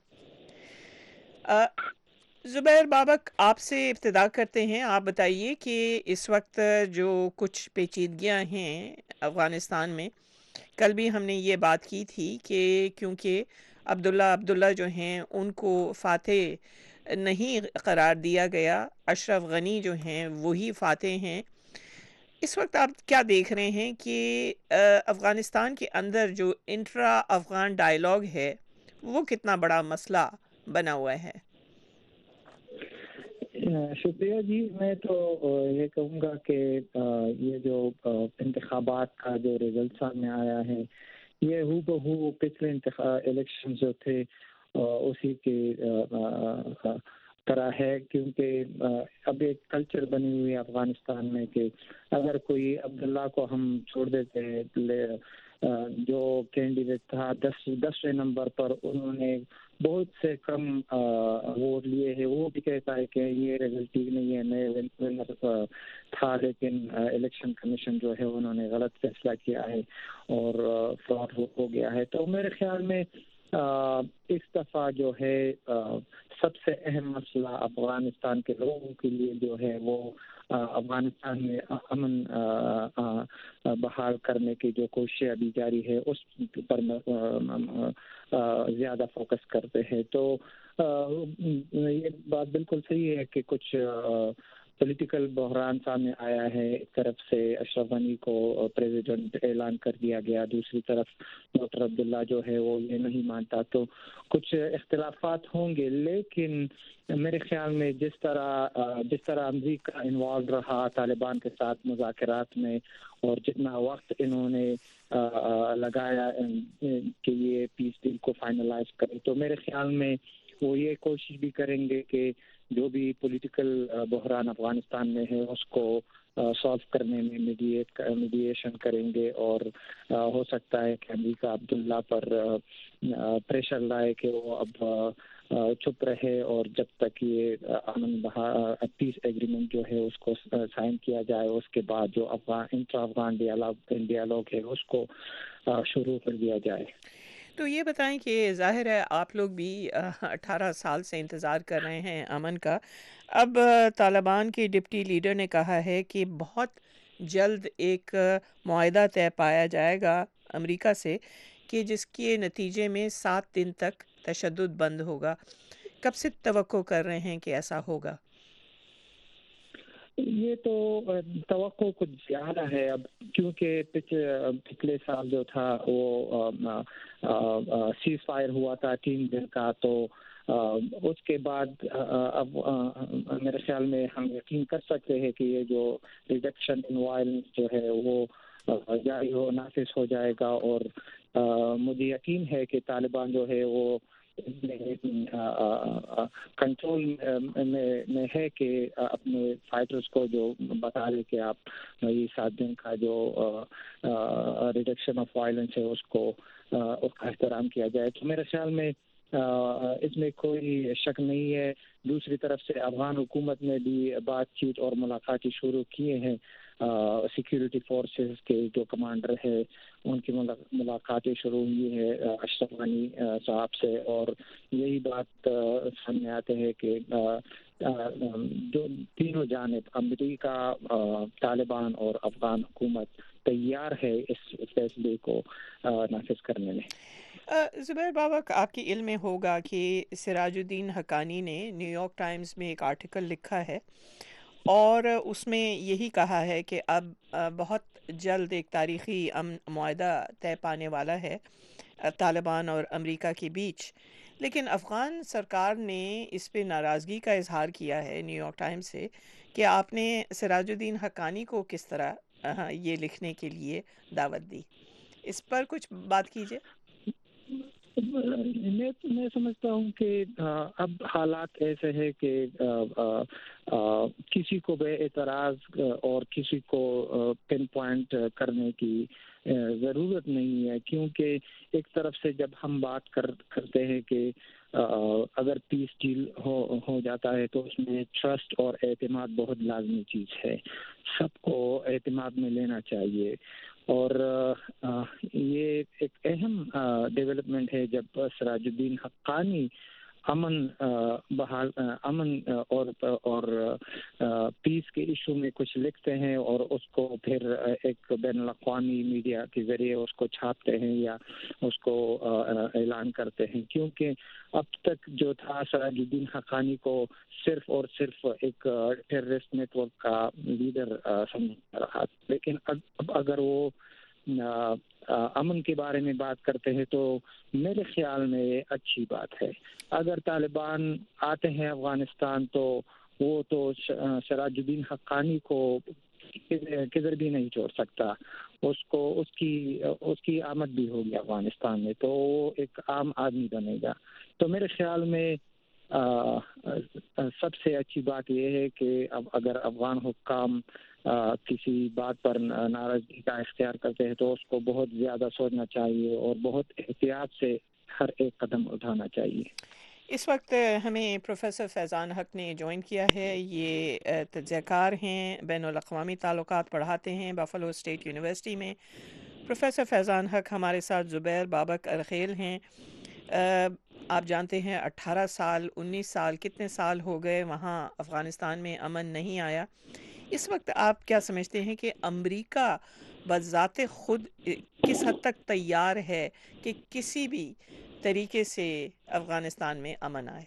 زبیر بابک، آپ سے ابتدا کرتے ہیں۔ آپ بتائیے کہ اس وقت جو کچھ پیچیدگیاں ہیں افغانستان میں، کل بھی ہم نے یہ بات کی تھی کہ کیونکہ عبداللہ عبداللہ جو ہیں ان کو فاتح نہیں قرار دیا گیا، اشرف غنی جو ہیں وہی فاتح ہیں۔ اس وقت آپ کیا دیکھ رہے ہیں کہ افغانستان کے اندر جو انٹرا افغان ڈائیلاگ ہے وہ کتنا بڑا مسئلہ बना हुआ है? शुक्रिया जी। मैं तो ये कहूँगा कि ये जो इंतखाबात का जो रिजल्ट सामने आया है ये हू बहू पिछले इलेक्शन जो थे उसी के तरह है, क्योंकि अब एक कल्चर बनी हुई है अफगानिस्तान में कि अगर कोई अब्दुल्ला को हम छोड़ देते हैं, जो कैंडिडेट था दस दसवें नंबर पर, उन्होंने बहुत से कम वोट लिए हैं, वो भी कहता है कि ये रिजल्ट ठीक नहीं है, मैं विनर था, लेकिन इलेक्शन कमीशन जो है उन्होंने गलत फैसला किया है और फ्रॉड हो गया है। तो मेरे ख्याल में आ, इस दफ़ा जो है आ, सबसे अहम मसला अफगानिस्तान के लोगों के लिए जो है वो अफगानिस्तान में अमन बहाल करने की जो कोशिश अभी जारी है उस पर ज़्यादा फोकस करते हैं। तो आ, ये बात बिल्कुल सही है कि कुछ पॉलिटिकल बहरान सामने आया है। एक तरफ से अशरफ गनी को प्रेसिडेंट ऐलान कर दिया गया, दूसरी तरफ डॉक्टर अब्दुल्ला जो है वो ये नहीं मानता, तो कुछ इख्तिलाफात होंगे। लेकिन मेरे ख्याल में जिस तरह जिस तरह अमेरिका इन्वॉल्व रहा तालिबान के साथ मुज़ाकरात में और जितना वक्त इन्होंने लगाया कि ये पीस डील को फाइनलाइज करें, तो मेरे ख्याल में वो ये कोशिश भी करेंगे कि जो भी पॉलिटिकल बहरान अफगानिस्तान में है उसको सॉल्व करने में मीडिएट मीडिएशन करेंगे और आ, हो सकता है कि अमेरिका अब्दुल्ला पर प्रेशर लाए कि वो अब चुप रहे और जब तक ये अमन पीस एग्रीमेंट जो है उसको साइन किया जाए उसके बाद जो Afghan inter Afghan dialogue dialogue है उसको शुरू कर दिया जाए। तो ये बताएं कि ज़ाहिर है आप लोग भी अठारह साल से इंतज़ार कर रहे हैं अमन का। अब तालिबान के डिप्टी लीडर ने कहा है कि बहुत जल्द एक मुआहदा तय पाया जाएगा अमेरिका से कि जिसके नतीजे में सात दिन तक तशद्दुद बंद होगा। कब से तवक्को कर रहे हैं कि ऐसा होगा? ये तो तवक्को कुछ ज़्यादा है अब, क्योंकि पिछले पिछले साल जो था वो सीज फायर हुआ था तीन दिन का, तो आ, उसके बाद अब आ, मेरे ख्याल में हम यकीन कर सकते हैं कि ये जो रिडक्शन इन वायलेंस जो है वो जारी हो नाफिज हो जाएगा। और आ, मुझे यकीन है कि तालिबान जो है वो कंट्रोल में में है कि अपने फाइटर्स को जो बता रहे कि आप ये सात दिन का जो रिडक्शन ऑफ वायलेंस है उसको उसका एहतराम किया जाए। तो मेरे ख्याल में इसमें कोई शक नहीं है। दूसरी तरफ से अफगान हुकूमत ने भी बातचीत और मुलाकातें शुरू किए हैं। सिक्योरिटी फोर्सेस के जो कमांडर है उनकी मुलाकातें शुरू हुई है अशरफ गनी साहब से, और यही बात सामने आते हैं कि जो तीनों जानिब अमेरिका, तालिबान और अफगान हुकूमत तैयार है इस फैसले को नाफिज करने में। ज़ुबैर बाबा, आपके इल्म में होगा कि सिराजुद्दीन हक्कानी ने न्यूयॉर्क टाइम्स में एक आर्टिकल लिखा है और उसमें यही कहा है कि अब बहुत जल्द एक तारीख़ी मुआहदा तय पाने वाला है तालिबान और अमेरिका के बीच। लेकिन अफ़गान सरकार ने इस पे नाराज़गी का इजहार किया है न्यूयॉर्क टाइम्स से कि आपने सिराजुद्दीन हक्कानी को किस तरह ये लिखने के लिए दावत दी। इस पर कुछ बात कीजिए। मैं मैं समझता हूँ कि अब हालात ऐसे है कि किसी को बे एतराज़ और किसी को पिन पॉइंट करने की ज़रूरत नहीं है, क्योंकि एक तरफ से जब हम बात कर करते हैं कि अगर पीस डील हो हो जाता है तो उसमें ट्रस्ट और एतमाद बहुत लाजमी चीज़ है, सबको एतमाद में लेना चाहिए। और ये एक अहम डेवलपमेंट है जब सिराजुद्दीन हक्कानी अमन बहाल अमन और और पीस के इशू में कुछ लिखते हैं और उसको फिर एक बैनुल अक़वामी मीडिया के ज़रिए उसको छापते हैं या उसको ऐलान करते हैं, क्योंकि अब तक जो था सिराजुद्दीन हक्कानी को सिर्फ और सिर्फ एक टेररिस्ट नेटवर्क का लीडर समझा रहा। लेकिन अब अगर वो امن کے بارے میں بات کرتے ہیں تو میرے خیال میں یہ اچھی بات ہے. اگر طالبان آتے ہیں افغانستان تو وہ تو سراج الدین حقانی کو کدھر بھی نہیں چھوڑ سکتا. اس کو اس کی اس کی آمد بھی ہوگی افغانستان میں تو وہ ایک عام آدمی بنے گا. تو میرے خیال میں آ, سب سے اچھی بات یہ ہے کہ اب اگر افغان حکام آ, کسی بات پر ناراضگی کا اختیار کرتے ہیں تو اس کو بہت زیادہ سوچنا چاہیے اور بہت احتیاط سے ہر ایک قدم اٹھانا چاہیے. اس وقت ہمیں پروفیسر فیضان حق نے جوائن کیا ہے. یہ تجزیہ کار ہیں، بین الاقوامی تعلقات پڑھاتے ہیں بفلو اسٹیٹ یونیورسٹی میں. پروفیسر فیضان حق ہمارے ساتھ زبیر بابک ارخیل ہیں. آپ جانتے ہیں اٹھارہ سال انیس سال کتنے سال ہو گئے وہاں افغانستان میں امن نہیں آیا. اس وقت آپ کیا سمجھتے ہیں کہ امریکہ بذات خود کس حد تک تیار ہے کہ کسی بھی طریقے سے افغانستان میں امن آئے؟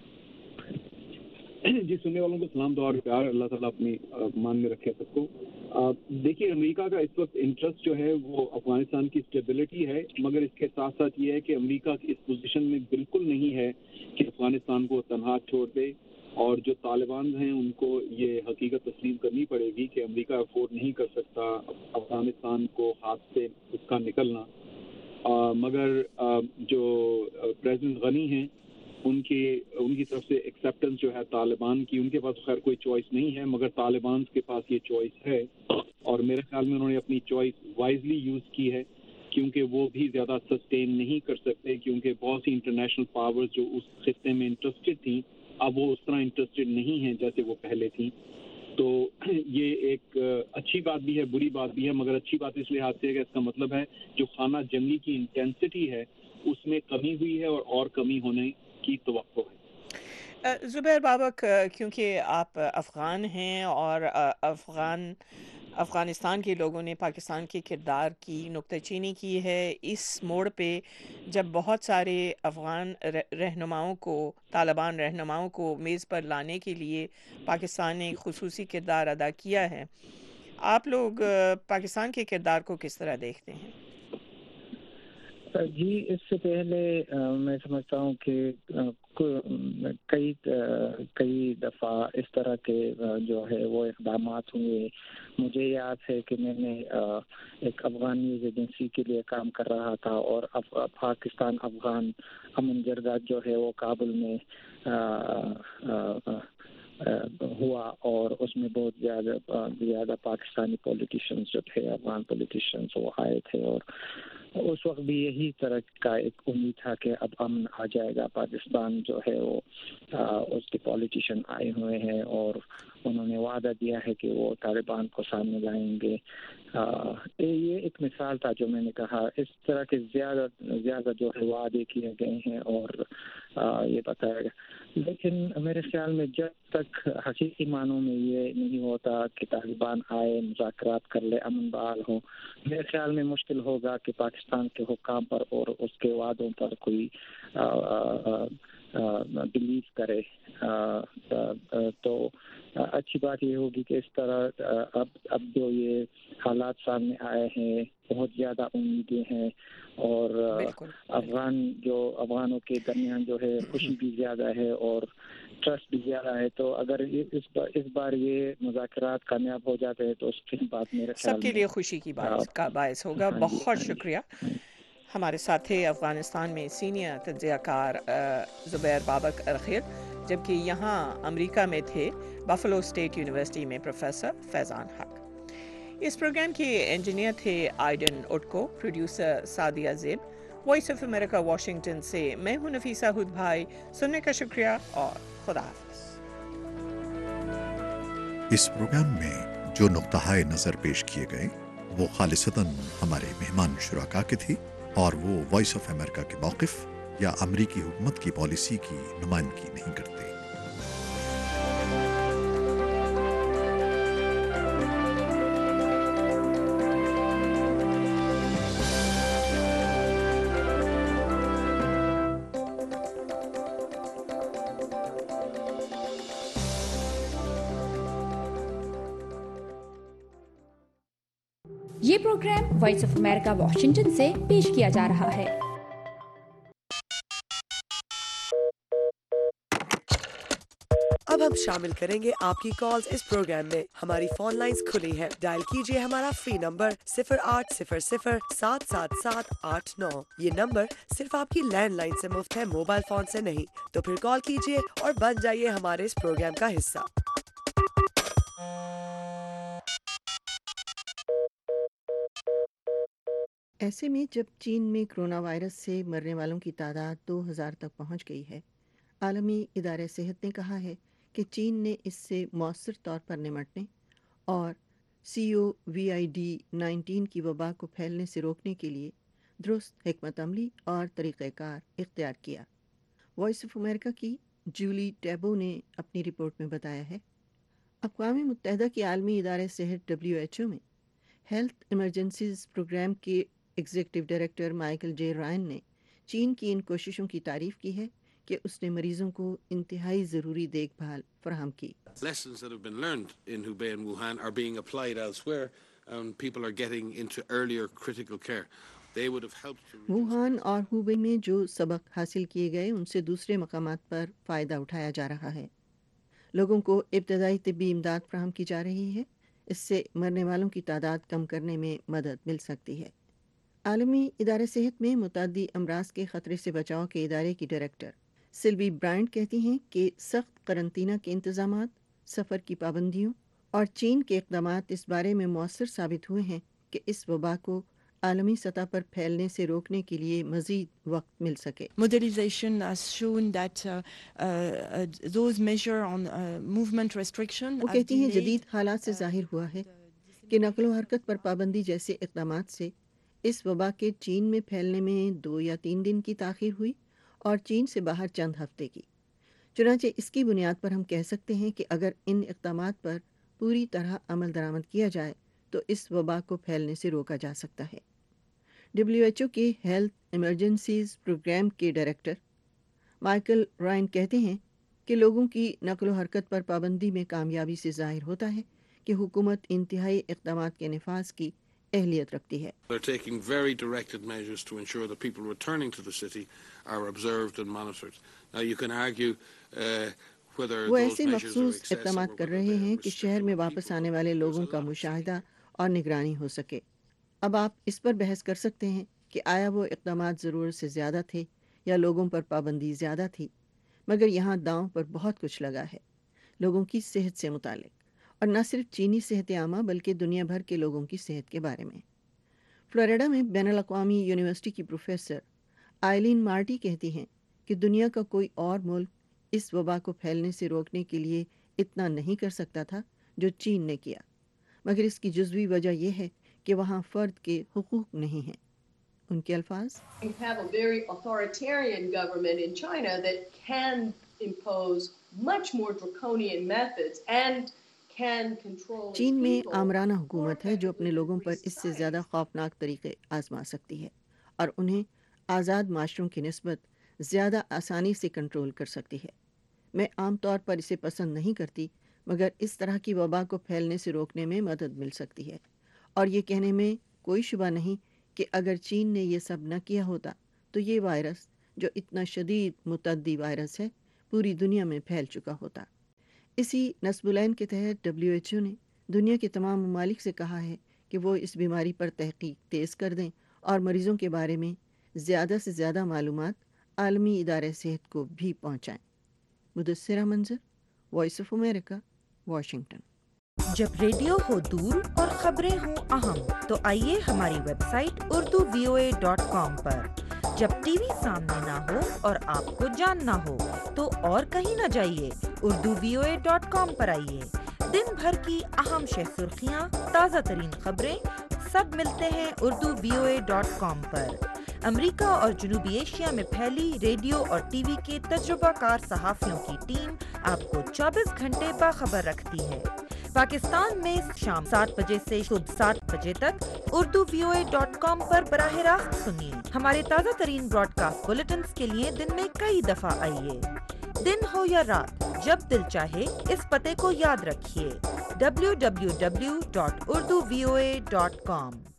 جی، سننے والوں کو سلام دعا اور پیار، اللہ تعالیٰ اپنی مان میں رکھے سب کو. دیکھیے، امریکہ کا اس وقت انٹرسٹ جو ہے وہ افغانستان کی اسٹیبلٹی ہے، مگر اس کے ساتھ ساتھ یہ ہے کہ امریکہ کی اس پوزیشن میں بالکل نہیں ہے کہ افغانستان کو تنہا چھوڑ دے. اور جو طالبان ہیں ان کو یہ حقیقت تسلیم کرنی پڑے گی کہ امریکہ افورڈ نہیں کر سکتا افغانستان کو ہاتھ سے اس کا نکلنا. آ, مگر آ, جو پریزیڈنٹ غنی ہیں ان کی ان کی طرف سے ایکسیپٹنس جو ہے طالبان کی، ان کے پاس خیر کوئی چوائس نہیں ہے، مگر طالبان کے پاس یہ چوائس ہے. اور میرے خیال میں انہوں نے اپنی چوائس وائزلی یوز کی ہے، کیونکہ وہ بھی زیادہ سسٹین نہیں کر سکتے، کیونکہ بہت سی انٹرنیشنل پاورز جو اس خطے میں انٹرسٹڈ تھیں اب وہ اس طرح انٹرسٹڈ نہیں ہیں جیسے وہ پہلے تھیں. تو یہ ایک اچھی بات بھی ہے، بری بات بھی ہے، مگر اچھی بات اس لحاظ سے ہے کہ اس کا مطلب ہے جو خانہ جنگی کی انٹینسٹی ہے اس میں کمی ہوئی ہے اور اور کمی ہونے کی توقع ہے. زبیر بابک، کیونکہ آپ افغان ہیں اور افغان افغانستان کے لوگوں نے پاکستان کے کردار کی نکتہ چینی کی ہے اس موڑ پہ جب بہت سارے افغان رہنماؤں کو طالبان رہنماؤں کو میز پر لانے کے لیے پاکستان نے خصوصی کردار ادا کیا ہے. آپ لوگ پاکستان کے کردار کو کس طرح دیکھتے ہیں؟ جی، اس سے پہلے میں سمجھتا ہوں کہ کئی کئی دفعہ اس طرح کے جو ہے وہ اقدامات ہوئے. مجھے یاد ہے کہ میں نے ایک افغان نیوز ایجنسی کے لیے کام کر رہا تھا اور پاکستان افغان امن جرگہ جو ہے وہ کابل میں ہوا اور اس میں بہت زیادہ زیادہ پاکستانی پولیٹیشنز جو تھے، افغان پولیٹیشنز وہ آئے تھے. اور اس وقت بھی یہی طرح کا ایک امید تھا کہ اب امن آ جائے گا. پاکستان جو ہے وہ اس کے پولیٹیشین آئے ہوئے ہیں اور انہوں نے وعدہ دیا ہے کہ وہ طالبان کو سامنے لائیں گے. یہ ایک مثال تھا جو میں نے کہا. اس طرح کے زیادہ زیادہ جو ہے وعدے کیے گئے ہیں اور یہ بتایا گیا، لیکن میرے خیال میں جب تک حقیقی معنوں میں یہ نہیں ہوتا کہ طالبان آئے، مذاکرات کر لے، امن بحال ہو، میرے خیال میں مشکل ہوگا کہ پاکستان کے حکام پر اور اس کے وعدوں پر کوئی بلیو کرے. تو اچھی بات یہ ہوگی کہ اس طرح اب اب جو یہ حالات سامنے آئے ہیں بہت زیادہ امیدیں ہیں اور افغان جو افغانوں کے درمیان جو ہے خوشی بھی زیادہ ہے اور ٹرسٹ بھی زیادہ ہے. تو اگر اس بار اس بار یہ مذاکرات کامیاب ہو جاتے ہیں تو اس کے بعد میرے خیال سب کے لیے خوشی کی باعث کا باعث ہوگا. بہت شکریہ. ہمارے ساتھ تھے افغانستان میں سینئر تجزیہ کار زبیر بابک ارخیل، جبکہ یہاں امریکہ میں تھے بفلو اسٹیٹ یونیورسٹی میں پروفیسر فیضان حق. اس پروگرام کے انجینئر تھے آئیڈن اوٹکو، پروڈیوسر سعدیہ زیب. وائس آف امریکہ واشنگٹن سے میں ہوں نفیسہ ہود بھائی. سننے کا شکریہ اور خدا حافظ. اس پروگرام میں جو نقطہ نظر پیش کیے گئے وہ خالصتاً ہمارے مہمان شرکا کے تھی اور وہ وائس آف امریکہ کے موقف یا امریکی حکومت کی پالیسی کی نمائندگی نہیں کرتے. یہ programme Voice of America Washington سے پیش کیا جا رہا ہے۔ اب ہم شامل کریں گے آپ کی کالز اس پروگرام میں۔ ہماری فون لائنز کھلی ہیں، ڈائل کیجئے ہمارا فری نمبر صفر آٹھ صفر صفر سات سات سات آٹھ نو۔ یہ نمبر صرف آپ کی لینڈ لائن سے مفت ہے، موبائل فون سے نہیں، تو پھر کال کیجئے اور بن جائیے ہمارے اس پروگرام کا حصہ۔ ایسے میں جب چین میں کرونا وائرس سے مرنے والوں کی تعداد دو ہزار تک پہنچ گئی ہے، عالمی ادارہ صحت نے کہا ہے کہ چین نے اس سے مؤثر طور پر نمٹنے اور سی او وی آئی ڈی نائنٹین کی وبا کو پھیلنے سے روکنے کے لیے درست حکمت عملی اور طریقہ کار اختیار کیا۔ وائس آف امریکہ کی جولی ٹیبو نے اپنی رپورٹ میں بتایا ہے، اقوام متحدہ کے عالمی ادارے صحت ڈبلیو ایچ او میں ہیلتھ ایمرجنسیز پروگرام کے executive director Michael J Ryan نے چین کی ان کوششوں کی تعریف کی ہے کہ اس نے مریضوں کو انتہائی ضروری دیکھ بھال فراہم کی۔ Lessons that have been learned in Hubei and Wuhan are being applied elsewhere and people are getting into earlier critical care. They would have helped to Wuhan اور ہوبئی میں جو سبق حاصل کیے گئے ان سے دوسرے مقامات پر فائدہ اٹھایا جا رہا ہے۔ لوگوں کو ابتدائی طبی امداد فراہم کی جا رہی ہے، اس سے مرنے والوں کی تعداد کم کرنے میں مدد مل سکتی ہے۔ عالمی ادارہ صحت میں متعدی امراض کے خطرے سے بچاؤ کے ادارے کی ڈائریکٹر سلوی برائنٹ کہتی ہیں کہ سخت قرنطینہ کے انتظامات، سفر کی پابندیوں اور چین کے اقدامات اس بارے میں مؤثر ثابت ہوئے ہیں کہ اس وبا کو عالمی سطح پر پھیلنے سے روکنے کے لیے مزید وقت مل سکے۔ Modelization has shown that uh, uh, those measures on uh, movement restriction وہ کہتی ہیں جدید حالات سے ظاہر ہوا ہے کہ نقل و حرکت پر پابندی جیسے اقدامات سے اس وبا کے چین میں پھیلنے میں دو یا تین دن کی تاخیر ہوئی اور چین سے باہر چند ہفتے کی۔ چنانچہ اس کی بنیاد پر ہم کہہ سکتے ہیں کہ اگر ان اقدامات پر پوری طرح عمل درآمد کیا جائے تو اس وبا کو پھیلنے سے روکا جا سکتا ہے۔ ڈبلیو ایچ او کے ہیلتھ ایمرجنسیز پروگرام کے ڈائریکٹر مائیکل رائن کہتے ہیں کہ لوگوں کی نقل و حرکت پر پابندی میں کامیابی سے ظاہر ہوتا ہے کہ حکومت انتہائی اقدامات کے نفاذ کی اہلیت رکھتی ہے۔ They're taking very directed measures to ensure that people returning to the city are observed and monitored. Now you can argue uh, whether وہ those ایسے measures are مخصوص excessive اقدامات or کر whether رہے they ہیں are کہ شہر میں واپس آنے والے لوگوں کا مشاہدہ اور نگرانی ہو سکے۔ اب آپ اس پر بحث کر سکتے ہیں کہ آیا وہ اقدامات ضرورت سے زیادہ تھے یا لوگوں پر پابندی زیادہ تھی، مگر یہاں داؤں پر بہت کچھ لگا ہے لوگوں کی صحت سے متعلق، اور نہ صرف چینی صحت عامہ بلکہ دنیا بھر کے لوگوں کی صحت کے بارے میں۔ فلوریڈا میں بین الاقوامی یونیورسٹی کی پروفیسر آئلین مارٹی کہتی ہیں کہ دنیا کا کوئی اور ملک اس وبا کو پھیلنے سے روکنے کے لیے اتنا نہیں کر سکتا تھا جو چین نے کیا، مگر اس کی جزوی وجہ یہ ہے کہ وہاں فرد کے حقوق نہیں ہیں۔ ان کے الفاظ، You have a very authoritarian government in China that can impose much more draconian methods and can control چین میں people. آمرانہ حکومت ہے جو اپنے لوگوں پر اس سے زیادہ خوفناک طریقے آزما سکتی ہے اور انہیں آزاد معاشروں کی نسبت زیادہ آسانی سے کنٹرول کر سکتی ہے۔ میں عام طور پر اسے پسند نہیں کرتی، مگر اس طرح کی وبا کو پھیلنے سے روکنے میں مدد مل سکتی ہے، اور یہ کہنے میں کوئی شبہ نہیں کہ اگر چین نے یہ سب نہ کیا ہوتا تو یہ وائرس جو اتنا شدید متعدی وائرس ہے پوری دنیا میں پھیل چکا ہوتا۔ اسی نصب العین کے تحت ڈبلیو ایچ او نے دنیا کے تمام ممالک سے کہا ہے کہ وہ اس بیماری پر تحقیق تیز کر دیں اور مریضوں کے بارے میں زیادہ سے زیادہ معلومات عالمی ادارہ صحت کو بھی پہنچائیں۔ Mudassira Manzar, Voice of America, Washington. جب ریڈیو ہو دور اور خبریں ہوں اہم تو آئیے ہماری website Urdu V O A dot com پر۔ جب ٹی وی سامنے نہ ہو اور آپ کو جاننا ہو تو اور کہیں نہ جائیے، Urdu V O A dot com پر آئیے۔ دن بھر کی اہم شہ سرخیاں، تازہ ترین خبریں سب ملتے ہیں Urdu V O A dot com پر۔ امریکہ اور جنوبی ایشیا میں پھیلی ریڈیو اور ٹی وی کے تجربہ کار صحافیوں کی ٹیم آپ کو چوبیس گھنٹے باخبر رکھتی ہے۔ پاکستان میں شام سات بجے سے صبح سات بجے تک Urdu V O A dot com پر براہ راست سنیے۔ ہمارے تازہ ترین براڈ کاسٹ بلیٹنز کے لیے دن میں کئی دفعہ آئیے۔ دن ہو یا رات، جب دل چاہے اس پتے کو یاد رکھیے، W W W dot Urdu V O A dot com.